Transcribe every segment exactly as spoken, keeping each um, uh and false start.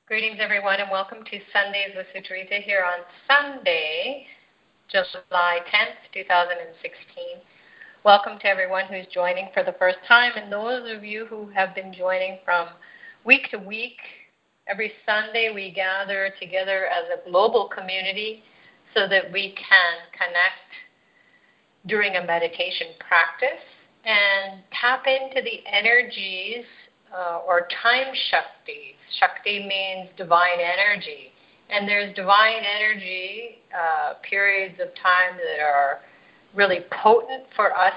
Greetings, everyone, and welcome to Sundays with Sucharita here on Sunday, July tenth, twenty sixteen. Welcome to everyone who's joining for the first time, and those of you who have been joining from week to week. Every Sunday we gather together as a global community so that we can connect during a meditation practice and tap into the energies Uh, or time Shakti. Shakti means divine energy. And there's divine energy, uh, periods of time that are really potent for us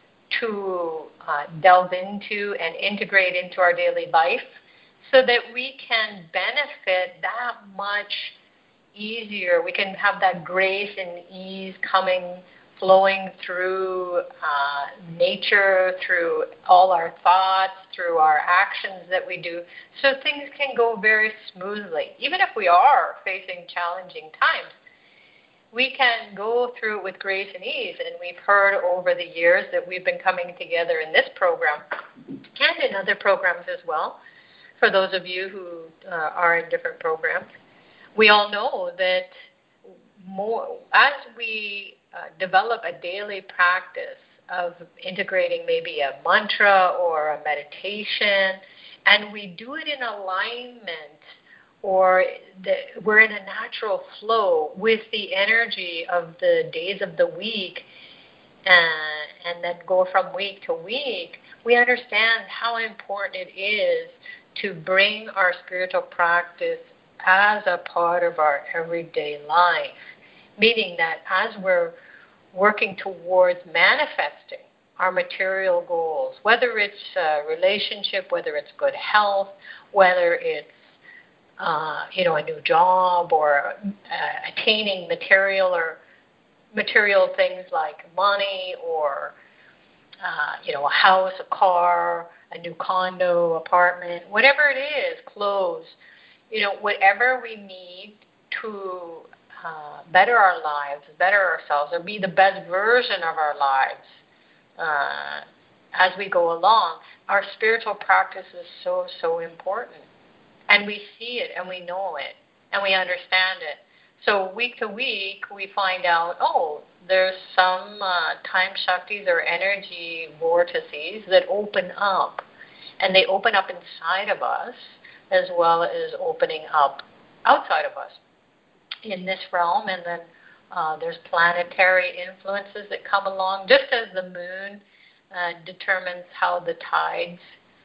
to uh, delve into and integrate into our daily life so that we can benefit that much easier. We can have that grace and ease coming flowing through uh, nature, through all our thoughts, through our actions that we do, so things can go very smoothly. Even if we are facing challenging times, we can go through it with grace and ease. And we've heard over the years that we've been coming together in this program and in other programs as well, for those of you who uh, are in different programs. We all know that more as we uh, develop a daily practice of integrating maybe a mantra or a meditation, and we do it in alignment, or the, we're in a natural flow with the energy of the days of the week, uh, and then go from week to week, we understand how important it is to bring our spiritual practice as a part of our everyday life. Meaning that as we're working towards manifesting our material goals, whether it's a relationship, whether it's good health, whether it's uh, you know a new job, or uh, attaining material or material things like money, or uh, you know a house, a car, a new condo, apartment, whatever it is, clothes, you know whatever we need to Uh, better our lives, better ourselves, or be the best version of our lives uh, as we go along. Our spiritual practice is so, so important. And we see it, and we know it, and we understand it. So week to week, we find out, oh, there's some uh, time Shaktis or energy vortices that open up. And they open up inside of us as well as opening up outside of us in this realm. And then uh, there's planetary influences that come along, just as the moon uh, determines how the tides,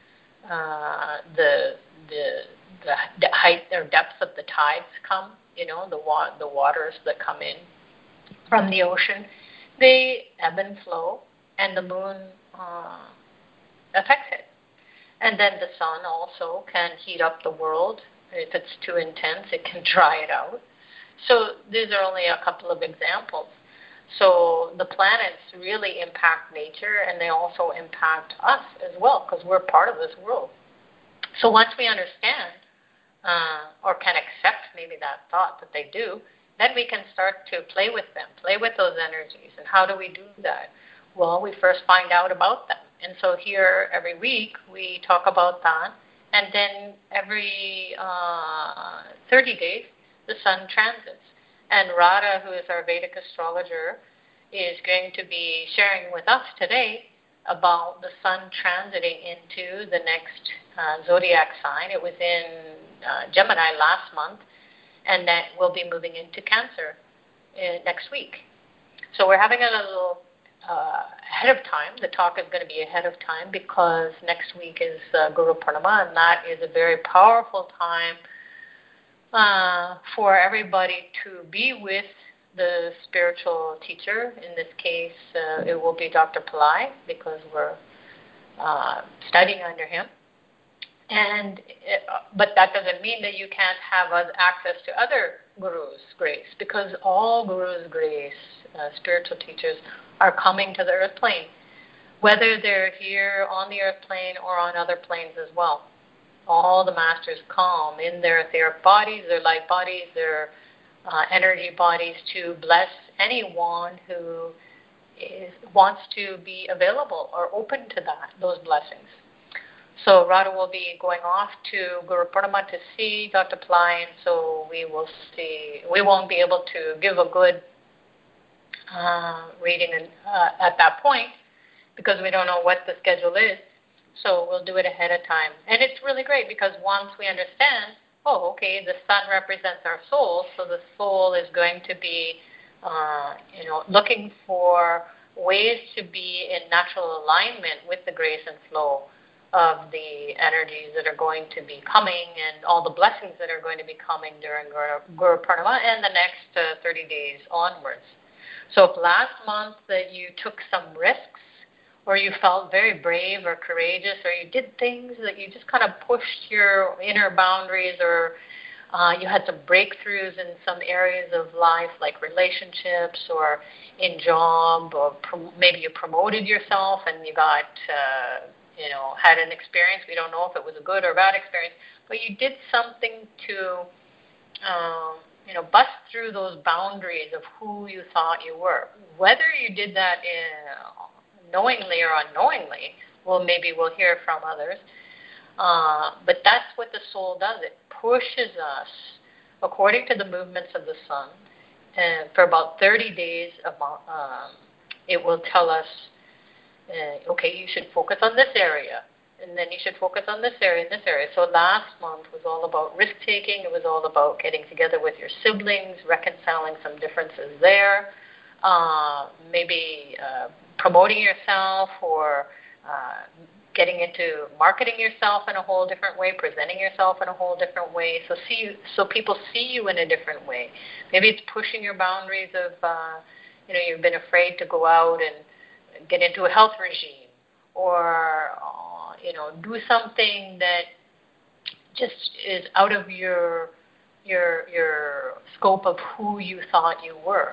uh, the, the the the height or depths of the tides come, you know, the wa- the waters that come in from the ocean, they ebb and flow, and the moon uh, affects it. And then the sun also can heat up the world. If it's too intense, it can dry it out. So these are only a couple of examples. So the planets really impact nature, and they also impact us as well, because we're part of this world. So once we understand, uh, or can accept maybe that thought that they do, then we can start to play with them, play with those energies. And how do we do that? Well, we first find out about them. And so here every week we talk about that. And then every uh, thirty days, the sun transits. And Radha, who is our Vedic astrologer, is going to be sharing with us today about the sun transiting into the next uh, zodiac sign. It was in uh, Gemini last month, and that will be moving into Cancer uh, next week. So we're having a little uh, ahead of time. The talk is going to be ahead of time because next week is uh, Guru Purnima, and that is a very powerful time Uh, for everybody to be with the spiritual teacher. In this case, uh, it will be Doctor Pillai, because we're uh, studying under him. And it, but that doesn't mean that you can't have access to other gurus' grace, because all gurus' grace, uh, spiritual teachers, are coming to the earth plane, whether they're here on the earth plane or on other planes as well. All the masters come in their etheric bodies, their light bodies, their uh, energy bodies, to bless anyone who is, wants to be available or open to that, those blessings. So Radha will be going off to Guru Purnima to see Doctor Pillai, and so we will see. We won't be able to give a good uh, reading in, uh, at that point because we don't know what the schedule is. So we'll do it ahead of time, and it's really great because once we understand, oh, okay, the sun represents our soul, so the soul is going to be, uh, you know, looking for ways to be in natural alignment with the grace and flow of the energies that are going to be coming and all the blessings that are going to be coming during Guru, Guru Purnima and the next uh, thirty days onwards. So if last month that you took some risks or you felt very brave or courageous or you did things that you just kind of pushed your inner boundaries or uh, you had some breakthroughs in some areas of life like relationships or in job or prom- maybe you promoted yourself and you got... Uh, you know, had an experience. We don't know if it was a good or bad experience, but you did something to, um, you know, bust through those boundaries of who you thought you were. Whether you did that in, knowingly or unknowingly, well, maybe we'll hear from others, uh, but that's what the soul does. It pushes us, according to the movements of the sun, and for about thirty days, about, um, it will tell us, Uh, okay, you should focus on this area, and then you should focus on this area and this area. So last month was all about risk-taking. It was all about getting together with your siblings, reconciling some differences there, uh, maybe uh, promoting yourself or uh, getting into marketing yourself in a whole different way, presenting yourself in a whole different way, so see you, so people see you in a different way. Maybe it's pushing your boundaries of, uh, you know, you've been afraid to go out and get into a health regime or, uh, you know, do something that just is out of your your your scope of who you thought you were.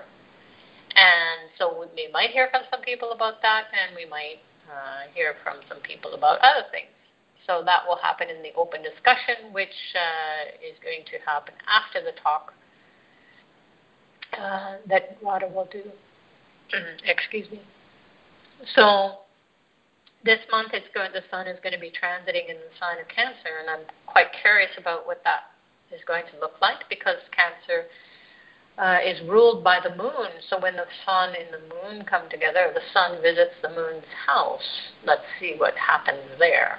And so we might hear from some people about that, and we might uh, hear from some people about other things. So that will happen in the open discussion, which uh, is going to happen after the talk uh, that Radha will do. Excuse me. So this month, it's going. The sun is going to be transiting in the sign of Cancer, and I'm quite curious about what that is going to look like because Cancer uh, is ruled by the moon. So when the sun and the moon come together, the sun visits the moon's house. Let's see what happens there.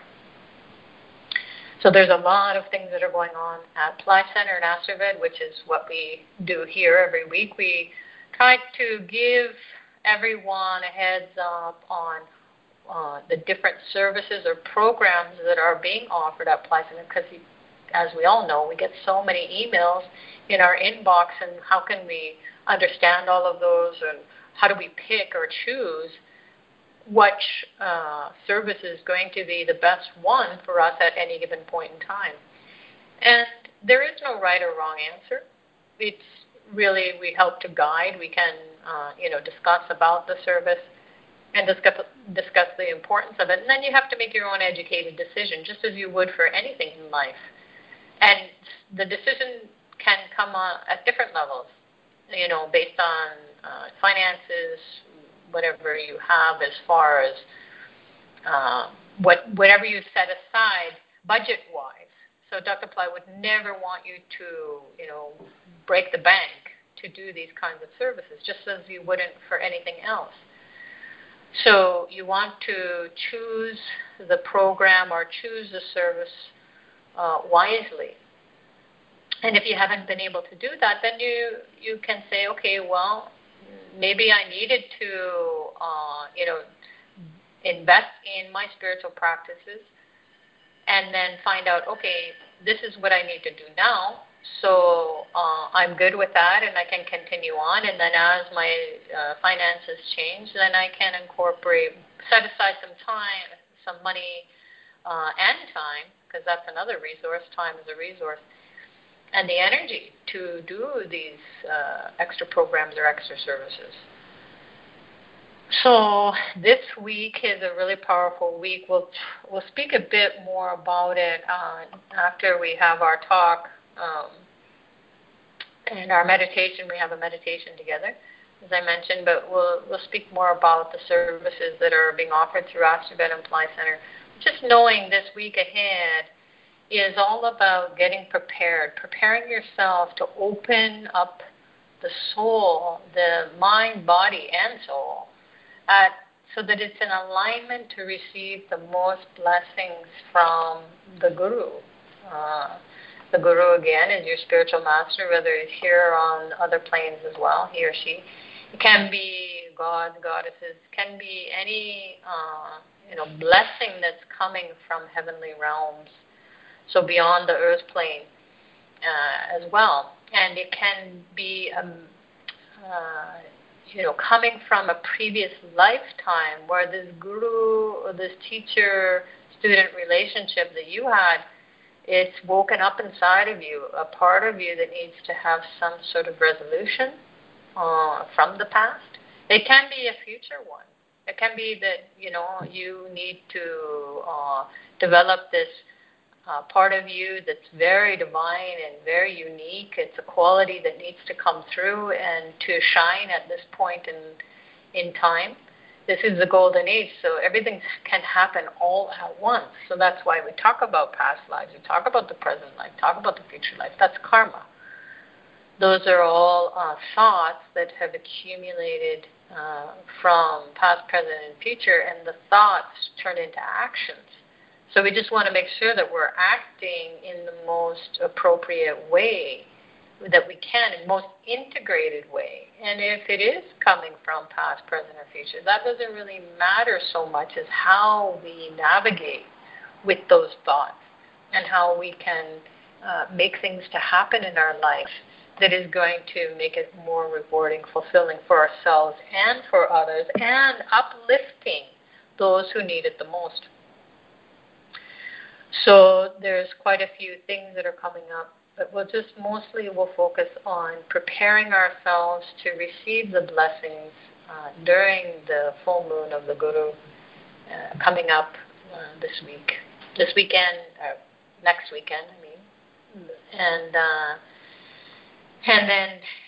So there's a lot of things that are going on at Pillai Center and Astrovid, which is what we do here every week. We try to give everyone a heads up on Uh, the different services or programs that are being offered at Pillai Center, because as we all know, we get so many emails in our inbox, and how can we understand all of those, and how do we pick or choose which uh, service is going to be the best one for us at any given point in time. And there is no right or wrong answer. It's really, we help to guide. We can, uh, you know, discuss about the service and discuss, discuss the importance of it. And then you have to make your own educated decision, just as you would for anything in life. And the decision can come on at different levels, you know, based on uh, finances, whatever you have as far as uh, what whatever you set aside budget-wise. So Doctor Pillai would never want you to, you know, break the bank to do these kinds of services, just as you wouldn't for anything else. So you want to choose the program or choose the service uh, wisely. And if you haven't been able to do that, then you, you can say, okay, well, maybe I needed to, uh, you know, invest in my spiritual practices and then find out, okay, this is what I need to do now. So uh, I'm good with that, and I can continue on. And then as my uh, finances change, then I can incorporate, set aside some time, some money, uh, and time, because that's another resource. Time is a resource, and the energy to do these uh, extra programs or extra services. So this week is a really powerful week. We'll we'll speak a bit more about it uh, after we have our talk. Um, and our meditation, we have a meditation together, as I mentioned, but we'll we'll speak more about the services that are being offered through Astrovid and Pillai Center. just knowing this week ahead is all about getting prepared, preparing yourself to open up the soul, the mind, body, and soul, at, so that it's in alignment to receive the most blessings from the Guru. Uh, the Guru, again, is your spiritual master, whether he's here on other planes as well, he or she. It can be gods, goddesses, can be any uh, you know blessing that's coming from heavenly realms, so beyond the earth plane uh, as well. And it can be um, uh, you know coming from a previous lifetime where this guru or this teacher-student relationship that you had, it's woken up inside of you, a part of you that needs to have some sort of resolution uh, from the past. It can be a future one. It can be that, you know, you need to uh, develop this uh, part of you that's very divine and very unique. It's a quality that needs to come through and to shine at this point in in time. This is the golden age, so everything can happen all at once. So that's why we talk about past lives, we talk about the present life, talk about the future life. That's karma. Those are all uh, thoughts that have accumulated uh, from past, present, and future, and the thoughts turn into actions. So we just want to make sure that we're acting in the most appropriate way that we can, in the most integrated way. And if it is coming from past, present, or future, that doesn't really matter so much as how we navigate with those thoughts and how we can uh, make things to happen in our life that is going to make it more rewarding, fulfilling for ourselves and for others, and uplifting those who need it the most. So there's quite a few things that are coming up, but we'll just mostly we'll focus on preparing ourselves to receive the blessings uh, during the full moon of the Guru uh, coming up uh, this week, this weekend, or next weekend, I mean, and uh, and then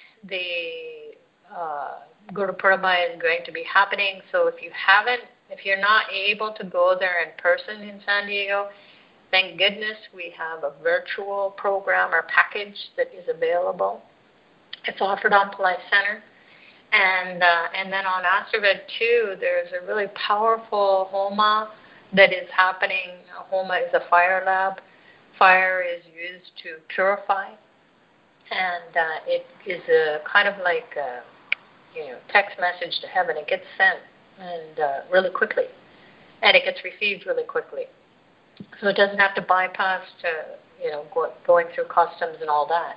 the uh, Guru Purnima is going to be happening. So if you haven't, if you're not able to go there in person in San Diego, thank goodness we have a virtual program or package that is available. It's offered on Pillai Center. And uh, and then on Astravad too, there's a really powerful Homa that is happening. Homa is a fire lab. Fire is used to purify. And uh, it is a kind of like a, you know, text message to heaven. It gets sent and uh, really quickly. And it gets received really quickly. So it doesn't have to bypass, to, you know, go, going through customs and all that,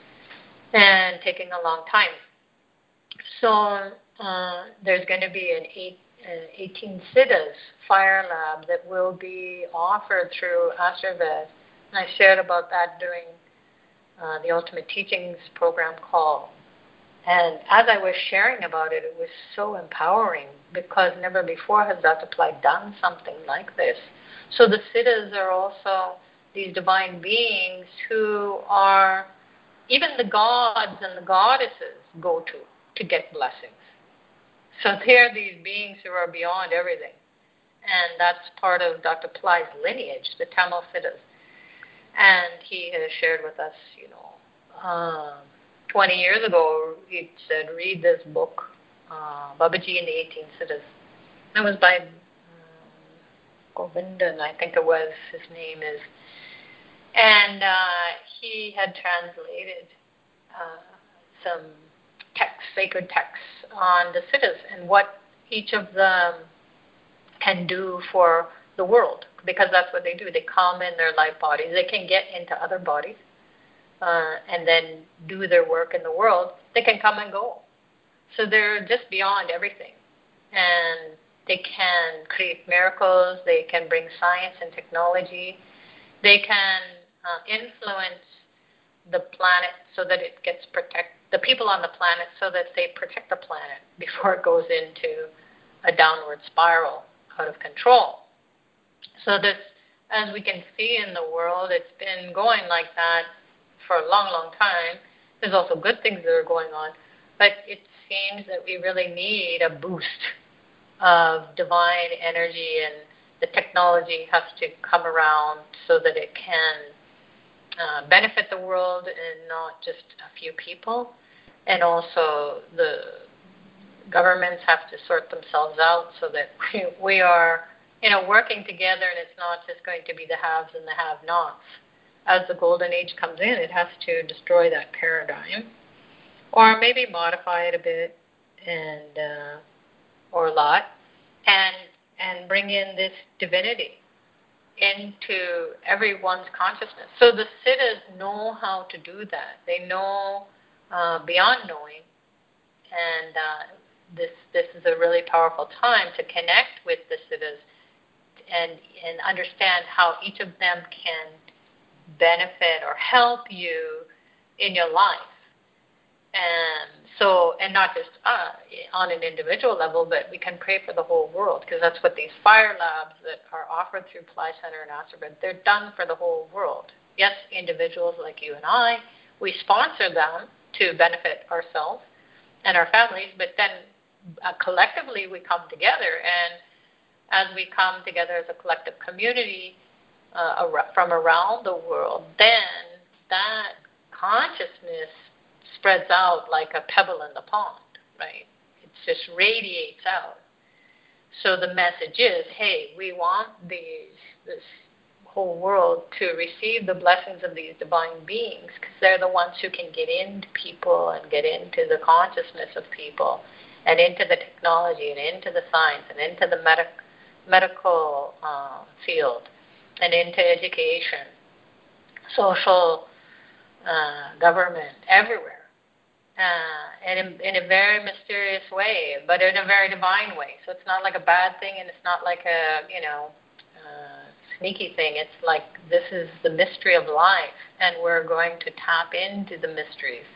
and taking a long time. So uh, there's going to be an eight, uh, eighteen Siddhas fire lab that will be offered through Astravad. And I shared about that during uh, the Ultimate Teachings program call. And as I was sharing about it, it was so empowering because never before has Doctor Pillai done something like this. So the Siddhas are also these divine beings who are, even the gods and the goddesses go to to get blessings. So they're these beings who are beyond everything. And that's part of Doctor Pillai's lineage, the Tamil Siddhas. And he has shared with us, you know, um, twenty years ago, he said, read this book, uh, Babaji and the eighteen Siddhas. That was by Govindan, I think it was, his name is. And uh, he had translated uh, some texts, sacred texts on the Siddhas and what each of them can do for the world, because that's what they do. They come in their life bodies. They can get into other bodies uh, and then do their work in the world. They can come and go. So they're just beyond everything. And they can create miracles. They can bring science and technology. They can uh, influence the planet so that it gets protect the people on the planet so that they protect the planet before it goes into a downward spiral out of control. So this, as we can see in the world, it's been going like that for a long, long time. There's also good things that are going on, but it seems that we really need a boost of divine energy and the technology has to come around so that it can uh, benefit the world and not just a few people. And also the governments have to sort themselves out so that we, we are, you know, working together, and it's not just going to be the haves and the have-nots. As the golden age comes in, it has to destroy that paradigm, or maybe modify it a bit, and uh, or a lot, and and bring in this divinity into everyone's consciousness. So the siddhas know how to do that. They know uh, beyond knowing, and uh, this this is a really powerful time to connect with the siddhas and and understand how each of them can benefit or help you in your life. And so, and not just uh, on an individual level, but we can pray for the whole world, because that's what these fire labs that are offered through Ply Center and Astrogrid, they're done for the whole world. Yes, individuals like you and I, we sponsor them to benefit ourselves and our families, but then uh, collectively we come together, and as we come together as a collective community uh, ar- from around the world, then that consciousness spreads out like a pebble in the pond, right? It just radiates out. So the message is, hey, we want these, this whole world to receive the blessings of these divine beings, because they're the ones who can get into people and get into the consciousness of people and into the technology and into the science and into the medic, medical uh, field and into education, social, uh, government, everywhere. Uh, and in, in a very mysterious way, but in a very divine way. So it's not like a bad thing, and it's not like a, you know, uh, sneaky thing. It's like this is the mystery of life, and we're going to tap into the mysteries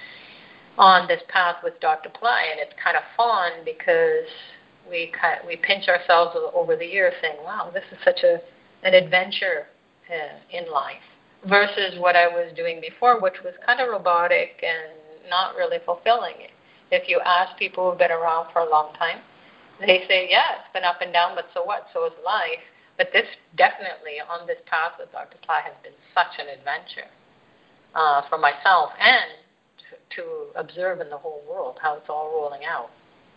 on this path with Doctor Ply. And it's kind of fun because we kind we pinch ourselves over the years saying, wow, this is such a an adventure uh, in life, versus what I was doing before, which was kind of robotic and not really fulfilling it. If you ask people who've been around for a long time, they say, yeah, it's been up and down, but so what? So is life. But this definitely, on this path with Doctor Ply, has been such an adventure uh, for myself and to, to observe in the whole world how it's all rolling out.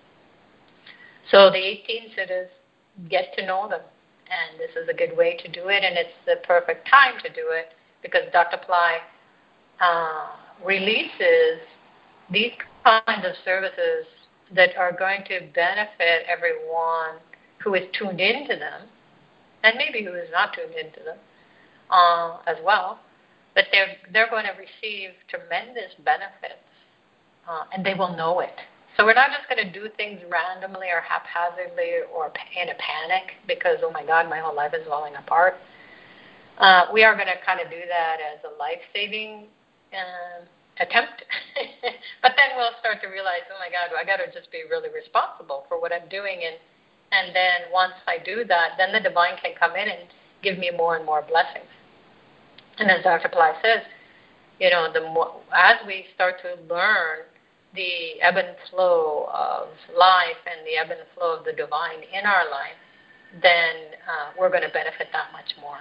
So the eighteen siddhas, get to know them. And this is a good way to do it, and it's the perfect time to do it, because Doctor Ply uh, releases these kinds of services that are going to benefit everyone who is tuned into them, and maybe who is not tuned into them uh, as well, but they're, they're going to receive tremendous benefits, uh, and they will know it. So we're not just going to do things randomly or haphazardly or in a panic because, oh my God, my whole life is falling apart. Uh, we are going to kind of do that as a life-saving uh, attempt. But then we'll start to realize, oh my God, I got to just be really responsible for what I'm doing. And, and then once I do that, then the divine can come in and give me more and more blessings. And as Doctor Ply says, you know, the more, as we start to learn the ebb and flow of life and the ebb and flow of the divine in our life, then uh, we're going to benefit that much more.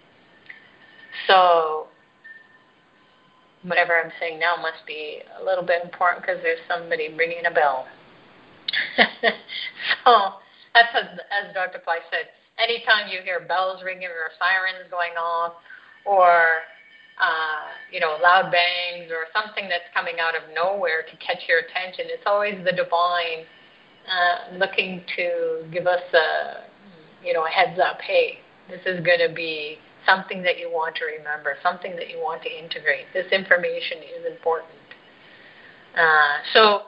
So whatever I'm saying now must be a little bit important because there's somebody ringing a bell. So that's as, as Doctor Ply said, anytime you hear bells ringing or sirens going off, or uh, you know, loud bangs or something that's coming out of nowhere to catch your attention, it's always the divine uh, looking to give us a, you know, a heads up. Hey, this is going to be something that you want to remember, something that you want to integrate. This information is important. Uh, so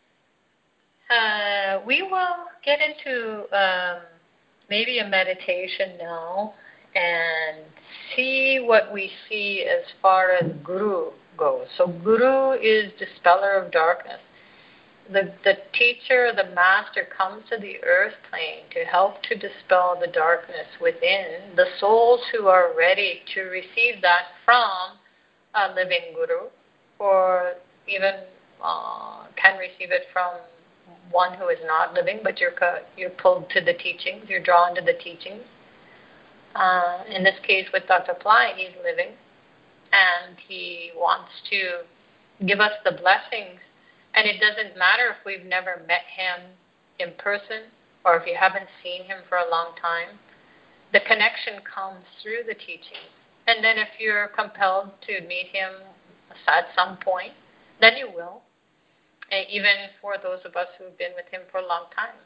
uh, we will get into um, maybe a meditation now and see what we see as far as Guru goes. So Guru is dispeller of darkness. The, the teacher, the master, comes to the earth plane to help to dispel the darkness within the souls who are ready to receive that from a living guru, or even uh, can receive it from one who is not living, but you're, you're pulled to the teachings, you're drawn to the teachings. Uh, in this case, with Doctor Ply, he's living, and he wants to give us the blessings. And it doesn't matter if we've never met him in person or if you haven't seen him for a long time. The connection comes through the teachings. And then if you're compelled to meet him at some point, then you will. And even for those of us who've been with him for a long time.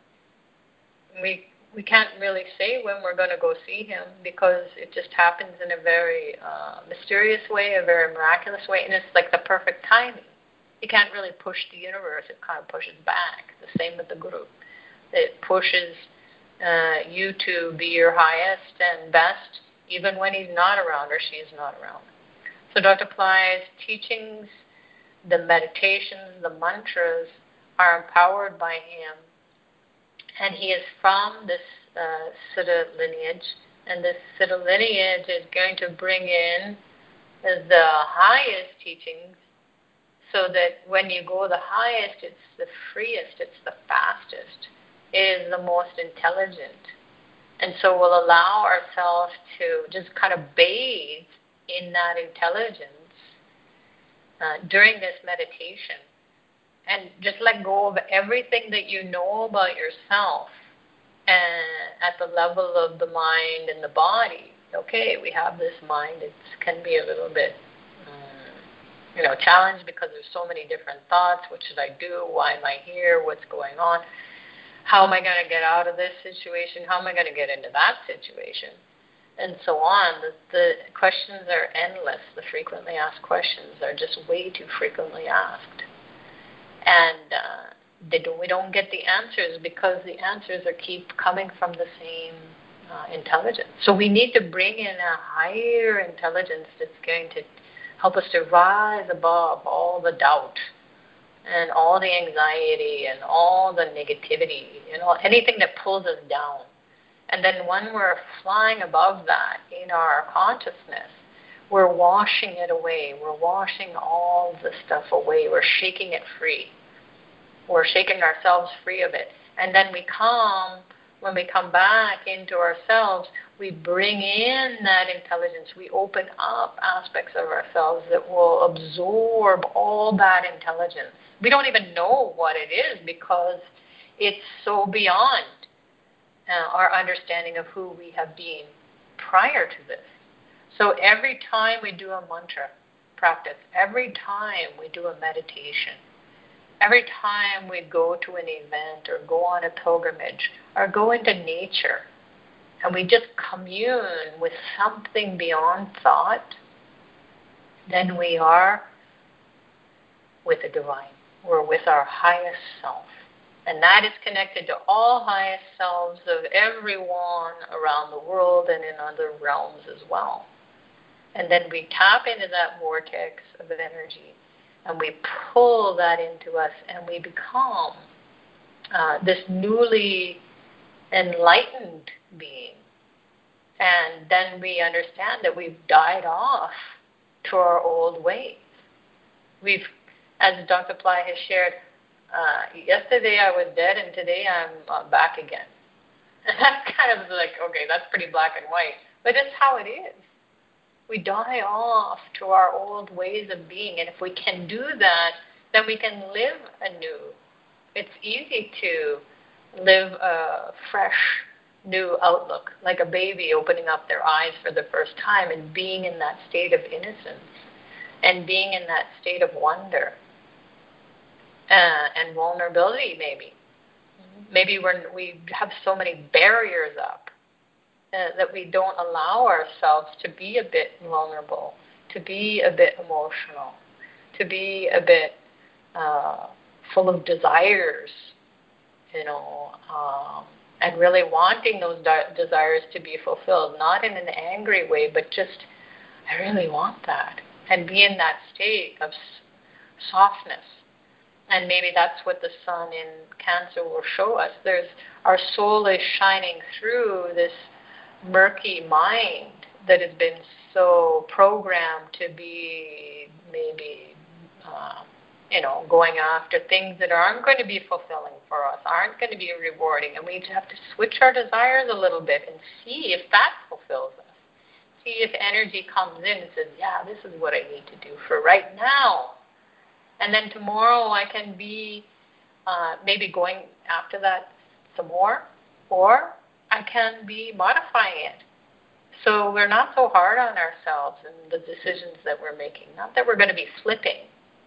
We we can't really say when we're going to go see him because it just happens in a very uh, mysterious way, a very miraculous way, and it's like the perfect timing. You can't really push the universe. It kind of pushes back. The same with the guru. It pushes uh, you to be your highest and best even when he's not around or she's not around. So Doctor Ply's teachings, the meditations, the mantras are empowered by him. And he is from this uh, Siddha lineage. And this Siddha lineage is going to bring in the highest teachings so that when you go the highest, it's the freest, it's the fastest, it is the most intelligent. And so we'll allow ourselves to just kind of bathe in that intelligence uh, during this meditation. And just let go of everything that you know about yourself and at the level of the mind and the body. Okay, we have this mind. It can be a little bit, um, you know, challenged because there's so many different thoughts. What should I do? Why am I here? What's going on? How am I going to get out of this situation? How am I going to get into that situation? And so on. The, the questions are endless. The frequently asked questions are just way too frequently asked. And uh, they don't, we don't get the answers because the answers are keep coming from the same uh, intelligence. So we need to bring in a higher intelligence that's going to help us to rise above all the doubt and all the anxiety and all the negativity, you know, anything that pulls us down. And then when we're flying above that in our consciousness, we're washing it away. We're washing all the stuff away. We're shaking it free. We're shaking ourselves free of it. And then we come, when we come back into ourselves, we bring in that intelligence. We open up aspects of ourselves that will absorb all that intelligence. We don't even know what it is because it's so beyond uh, our understanding of who we have been prior to this. So every time we do a mantra practice, every time we do a meditation, every time we go to an event or go on a pilgrimage or go into nature and we just commune with something beyond thought, then we are with the divine. We're with our highest self. And that is connected to all highest selves of everyone around the world and in other realms as well. And then we tap into that vortex of energy and we pull that into us and we become uh, this newly enlightened being. And then we understand that we've died off to our old ways. We've, as Doctor Ply has shared, uh, yesterday I was dead and today I'm uh, back again. And that's kind of like, okay, that's pretty black and white. But it's how it is. We die off to our old ways of being. And if we can do that, then we can live anew. It's easy to live a fresh, new outlook, like a baby opening up their eyes for the first time and being in that state of innocence and being in that state of wonder uh, and vulnerability maybe. Maybe we're, we have so many barriers up uh, that we don't allow ourselves to be a bit vulnerable, to be a bit emotional, to be a bit uh, full of desires, you know, um, and really wanting those de- desires to be fulfilled, not in an angry way, but just, I really want that, and be in that state of s- softness. And maybe that's what the sun in Cancer will show us. There's, our soul is shining through this murky mind that has been so programmed to be maybe uh, you know, going after things that aren't going to be fulfilling for us, aren't going to be rewarding. And we have to switch our desires a little bit and see if that fulfills us. See if energy comes in and says, yeah, this is what I need to do for right now. And then tomorrow I can be uh, maybe going after that some more, or I can be modifying it. So we're not so hard on ourselves and the decisions that we're making. Not that we're going to be flipping,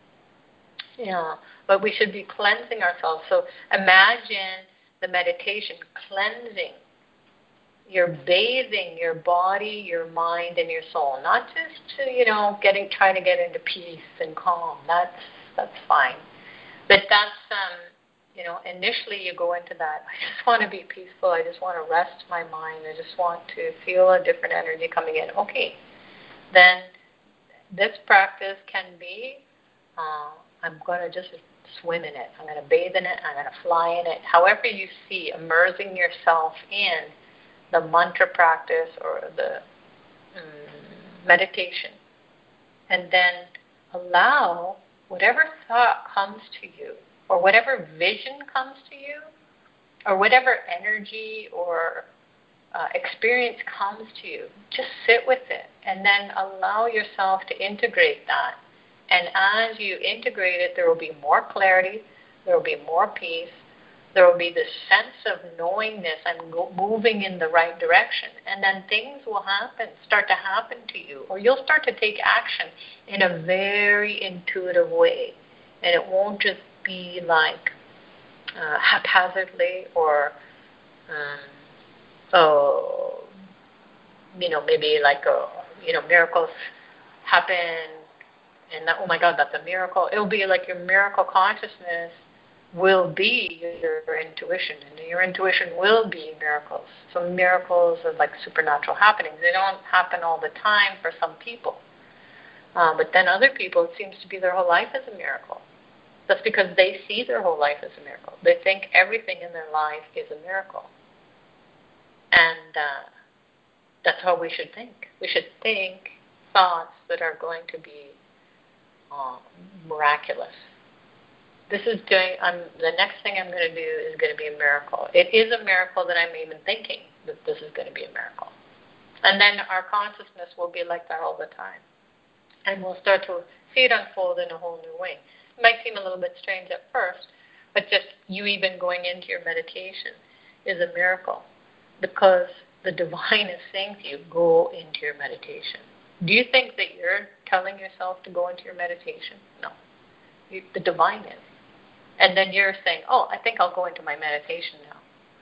yeah, but we should be cleansing ourselves. So imagine the meditation cleansing. You're bathing your body, your mind, and your soul. Not just to, you know, getting trying to get into peace and calm. That's that's fine. But that's um, you know, initially you go into that. I just want to be peaceful. I just want to rest my mind. I just want to feel a different energy coming in. Okay, then this practice can be. Uh, I'm going to just swim in it. I'm going to bathe in it. I'm going to fly in it. However you see, immersing yourself in the mantra practice or the um, meditation. And then allow whatever thought comes to you, or whatever vision comes to you, or whatever energy or uh, experience comes to you. Just sit with it and then allow yourself to integrate that. And as you integrate it, there will be more clarity, there will be more peace, there will be this sense of knowingness and go- moving in the right direction. And then things will happen, start to happen to you, or you'll start to take action in a very intuitive way. And it won't just be like uh, haphazardly or, um, oh, you know, maybe like, a, you know, miracles happen and that, oh my God, that's a miracle. It'll be like your miracle consciousness will be your intuition, and your intuition will be miracles. So miracles are like supernatural happenings. They don't happen all the time for some people. Uh, but then other people, it seems to be their whole life is a miracle. That's because they see their whole life as a miracle. They think everything in their life is a miracle. And uh, that's how we should think. We should think thoughts that are going to be um, miraculous. This is doing, I'm, the next thing I'm going to do is going to be a miracle. It is a miracle that I'm even thinking that this is going to be a miracle. And then our consciousness will be like that all the time. And we'll start to see it unfold in a whole new way. It might seem a little bit strange at first, but just you even going into your meditation is a miracle, because the divine is saying to you, go into your meditation. Do you think that you're telling yourself to go into your meditation? No. You, the divine is. And then you're saying, oh, I think I'll go into my meditation now.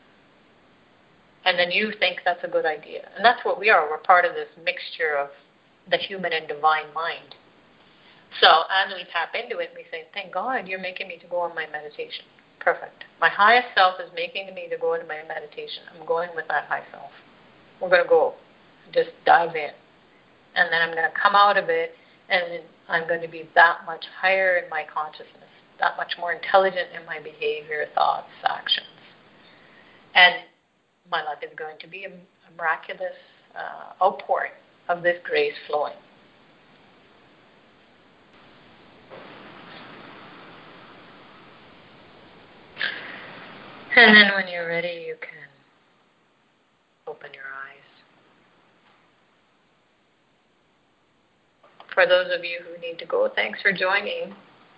And then you think that's a good idea. And that's what we are. We're part of this mixture of the human and divine mind. So as we tap into it, we say, thank God you're making me to go on my meditation. Perfect. My highest self is making me to go into my meditation. I'm going with that high self. We're going to go. Just dive in. And then I'm going to come out of it, and I'm going to be that much higher in my consciousness, that much more intelligent in my behavior, thoughts, actions. And my life is going to be a, a miraculous uh, outpouring of this grace flowing. And then when you're ready, you can open your eyes. For those of you who need to go, thanks for joining.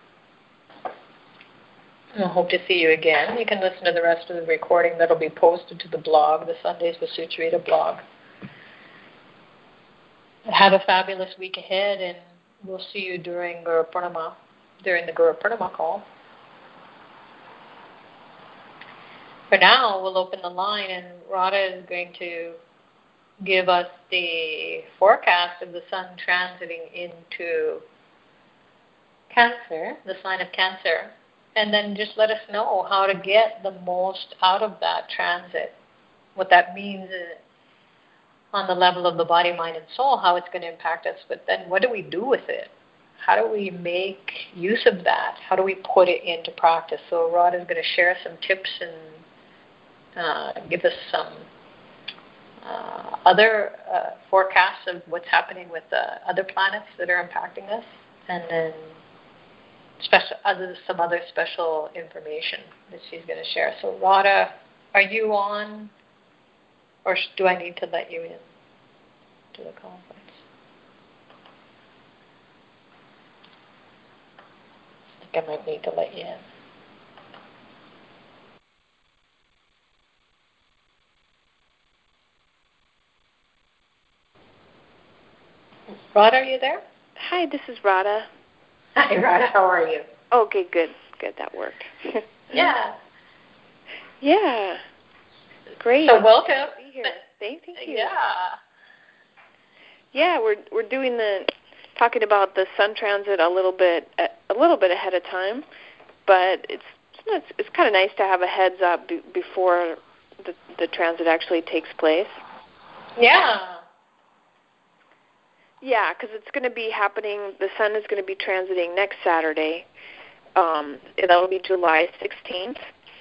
I hope to see you again. You can listen to the rest of the recording that'll be posted to the blog, the Sundays with Sucharita blog. Have a fabulous week ahead, and we'll see you during Guru Purnima, during the Guru Purnima call. For now, we'll open the line, and Radha is going to give us the forecast of the sun transiting into Cancer, the sign of Cancer, and then just let us know how to get the most out of that transit, what that means on the level of the body, mind, and soul, how it's going to impact us. But then what do we do with it? How do we make use of that? How do we put it into practice? So Rod is going to share some tips and uh, give us some uh, other uh, forecasts of what's happening with the other planets that are impacting us. And then special, other some other special information that she's going to share. So, Radha, are you on, or do I need to let you in to the conference? I think I might need to let you in. Radha, are you there? Hi, this is Radha. Hi, Radha. How are you? Okay, good. Good, that worked. Yeah. Yeah. Great. So welcome. Be here. Thank, thank you. Yeah. Yeah, we're we're doing the talking about the sun transit a little bit a little bit ahead of time, but it's it's, it's kind of nice to have a heads up b- before the the transit actually takes place. Yeah. Yeah, because it's going to be happening. The sun is going to be transiting next Saturday. Um, that will be July sixteenth.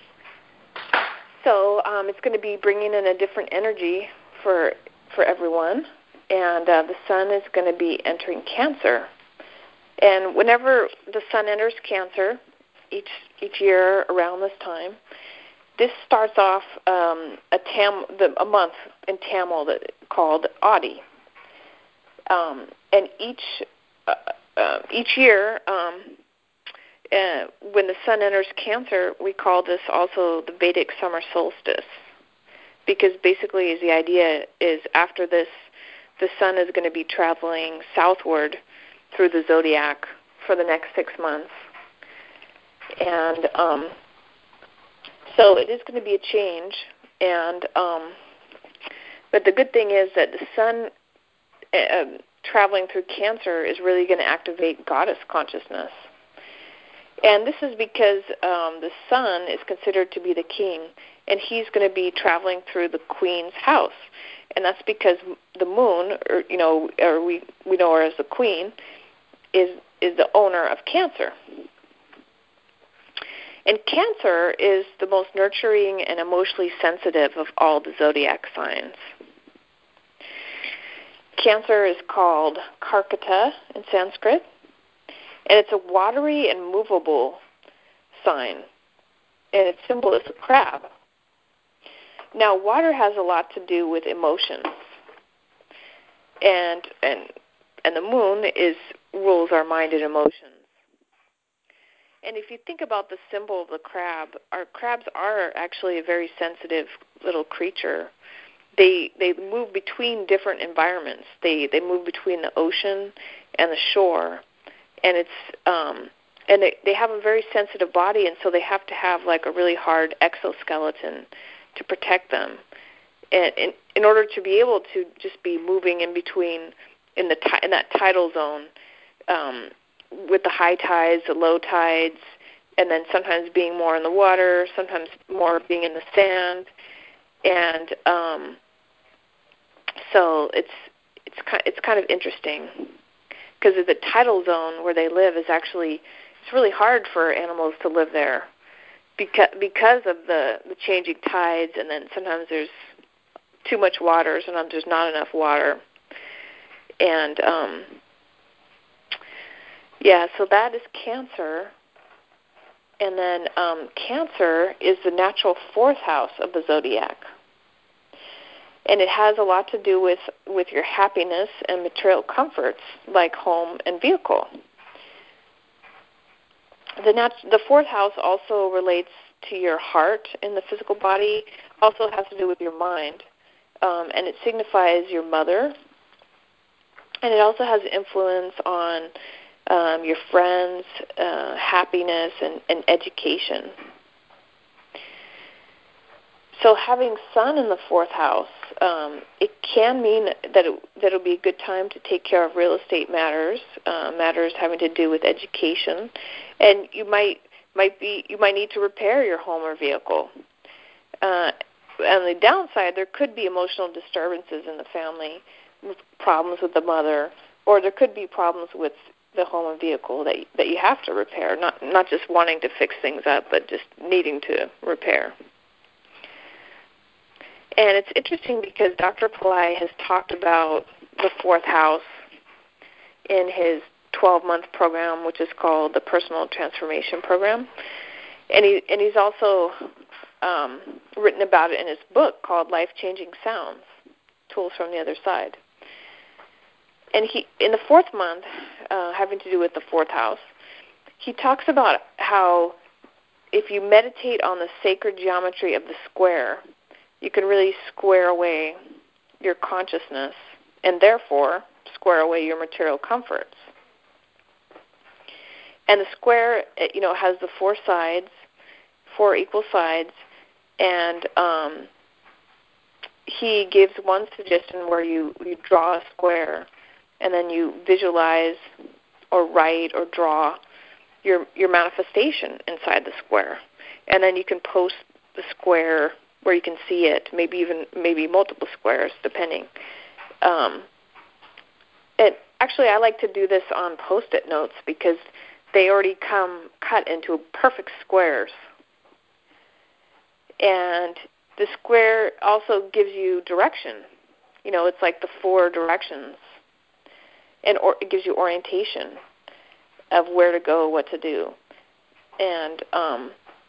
So um, it's going to be bringing in a different energy for for everyone, and uh, the sun is going to be entering Cancer. And whenever the sun enters Cancer, each each year around this time, this starts off um, a tam the, a month in Tamil that called Adi. Um, and each uh, uh, each year, um, uh, when the sun enters Cancer, we call this also the Vedic summer solstice, because basically the idea is after this, the sun is going to be traveling southward through the zodiac for the next six months, and um, so it is going to be a change. And um, but the good thing is that the sun Uh, traveling through Cancer is really going to activate goddess consciousness. And this is because um, the sun is considered to be the king, and he's going to be traveling through the queen's house. And that's because the moon, or you know, or we, we know her as the queen, is is the owner of Cancer. And Cancer is the most nurturing and emotionally sensitive of all the zodiac signs. Cancer is called Karkata in Sanskrit, and it's a watery and movable sign, and its symbol is a crab. Now, water has a lot to do with emotions, and and and the moon is rules our mind and emotions. And if you think about the symbol of the crab, our crabs are actually a very sensitive little creature. They they move between different environments. They they move between the ocean and the shore, and it's um, and they they have a very sensitive body, and so they have to have like a really hard exoskeleton to protect them, and in in order to be able to just be moving in between in the in that tidal zone, um, with the high tides, the low tides, and then sometimes being more in the water, sometimes more being in the sand, and um, so it's it's it's kind of interesting because the tidal zone where they live is actually it's really hard for animals to live there because because of the, the changing tides, and then sometimes there's too much water, sometimes there's not enough water, and um, yeah, so that is Cancer, and then um, Cancer is the natural fourth house of the zodiac. And it has a lot to do with, with your happiness and material comforts, like home and vehicle. The nat- the fourth house also relates to your heart in the physical body, also has to do with your mind, um, and it signifies your mother, and it also has influence on um, your friends, uh, happiness, and, and education. So having sun in the fourth house, um, it can mean that it, that it'll be a good time to take care of real estate matters, uh, matters having to do with education, and you might might be you might need to repair your home or vehicle. Uh, on the downside, there could be emotional disturbances in the family, with problems with the mother, or there could be problems with the home and vehicle that that you have to repair, not not just wanting to fix things up, but just needing to repair. And it's interesting because Doctor Pillai has talked about the fourth house in his twelve-month program, which is called the Personal Transformation Program. And he and he's also um, written about it in his book called Life-Changing Sounds, Tools from the Other Side. And he, in the fourth month, uh, having to do with the fourth house, he talks about how if you meditate on the sacred geometry of the square, you can really square away your consciousness and therefore square away your material comforts. And the square, you know, has the four sides, four equal sides, and um, he gives one suggestion where you, you draw a square and then you visualize or write or draw your your manifestation inside the square. And then you can post the square where you can see it, maybe even maybe multiple squares, depending. Um, and actually, I like to do this on Post-it notes because they already come cut into perfect squares. And the square also gives you direction. You know, it's like the four directions. And or, it gives you orientation of where to go, what to do. And um,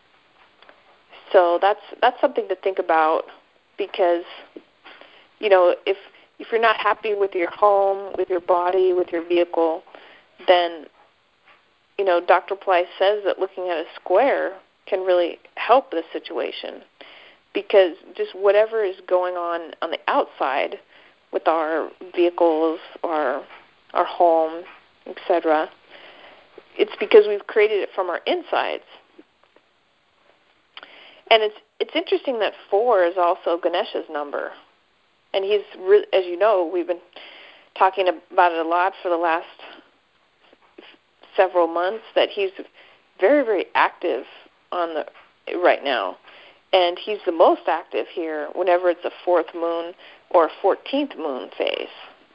so that's that's something to think about because, you know, if if you're not happy with your home, with your body, with your vehicle, then, you know, Doctor Pillai says that looking at a square can really help the situation because just whatever is going on on the outside with our vehicles or our home, et cetera, it's because we've created it from our insides. And it's it's interesting that four is also Ganesha's number. And he's, re- as you know, we've been talking about it a lot for the last several months, that he's very, very active on the right now. And he's the most active here whenever it's a fourth moon or a fourteenth moon phase.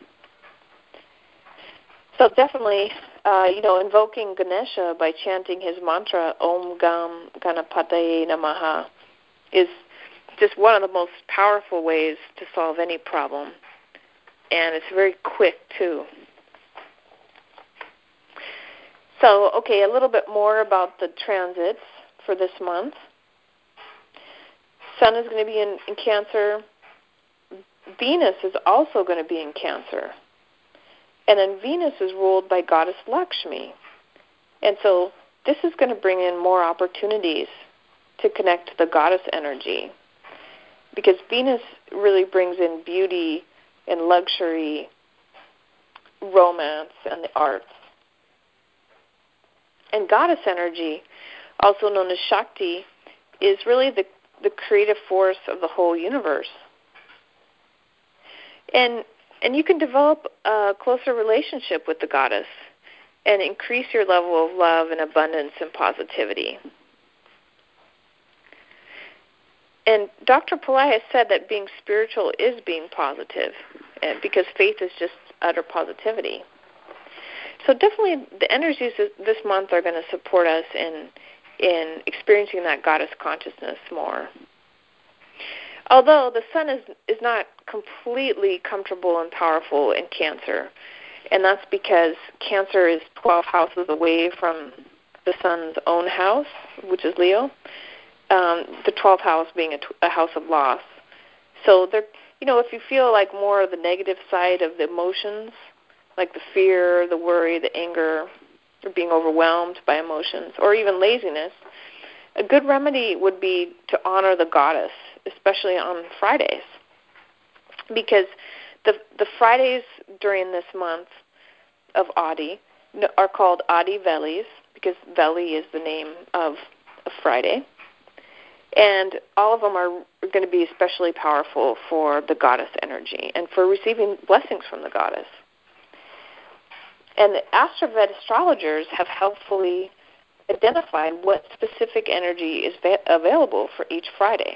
So definitely, uh, you know, invoking Ganesha by chanting his mantra, Om Gam Ganapataye Namaha, is just one of the most powerful ways to solve any problem. And it's very quick, too. So, okay, a little bit more about the transits for this month. Sun is going to be in, in Cancer. Venus is also going to be in Cancer. And then Venus is ruled by Goddess Lakshmi. And so this is going to bring in more opportunities to connect to the goddess energy because Venus really brings in beauty and luxury, romance, and the arts. And goddess energy, also known as Shakti, is really the, the creative force of the whole universe. And And you can develop a closer relationship with the goddess and increase your level of love and abundance and positivity. And Doctor Pillai has said that being spiritual is being positive because faith is just utter positivity. So definitely the energies this month are going to support us in, in experiencing that goddess consciousness more. Although the sun is is not completely comfortable and powerful in Cancer, and that's because Cancer is twelve houses away from the sun's own house, which is Leo, um, the twelfth house being a, a house of loss. So, there, you know, if you feel like more of the negative side of the emotions, like the fear, the worry, the anger, or being overwhelmed by emotions, or even laziness, a good remedy would be to honor the goddess, especially on Fridays, because the the Fridays during this month of Adi are called Adi Velis, because Veli is the name of a Friday, and all of them are going to be especially powerful for the goddess energy and for receiving blessings from the goddess. And the Astroved astrologers have helpfully identified what specific energy is va- available for each Friday.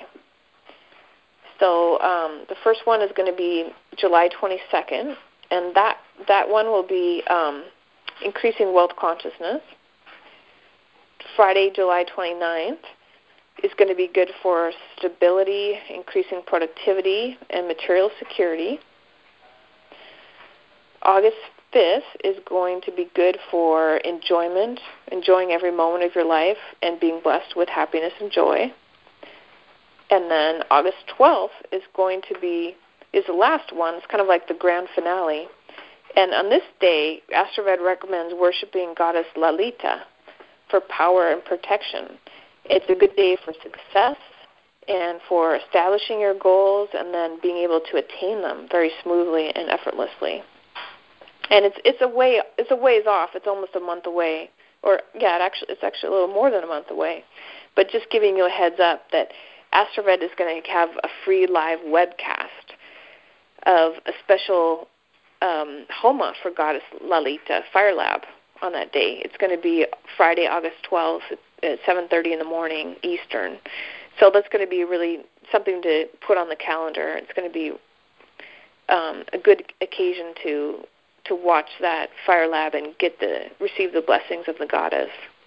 So um, the first one is going to be July twenty-second, and that, that one will be um, increasing wealth consciousness. Friday, July twenty-ninth, is going to be good for stability, increasing productivity, and material security. August fifth is going to be good for enjoyment, enjoying every moment of your life and being blessed with happiness and joy. And then August twelfth is going to be, is the last one. It's kind of like the grand finale. And on this day, Astroved recommends worshiping goddess Lalita for power and protection. It's a good day for success and for establishing your goals and then being able to attain them very smoothly and effortlessly. And it's it's a way it's a ways off. It's almost a month away, or yeah, it actually it's actually a little more than a month away. But just giving you a heads up that Astroved is going to have a free live webcast of a special um, Homa for Goddess Lalita Fire Lab on that day. It's going to be Friday, August twelfth at seven thirty in the morning Eastern. So that's going to be really something to put on the calendar. It's going to be um, a good occasion to to watch that Fire Lab and get the receive the blessings of the goddess.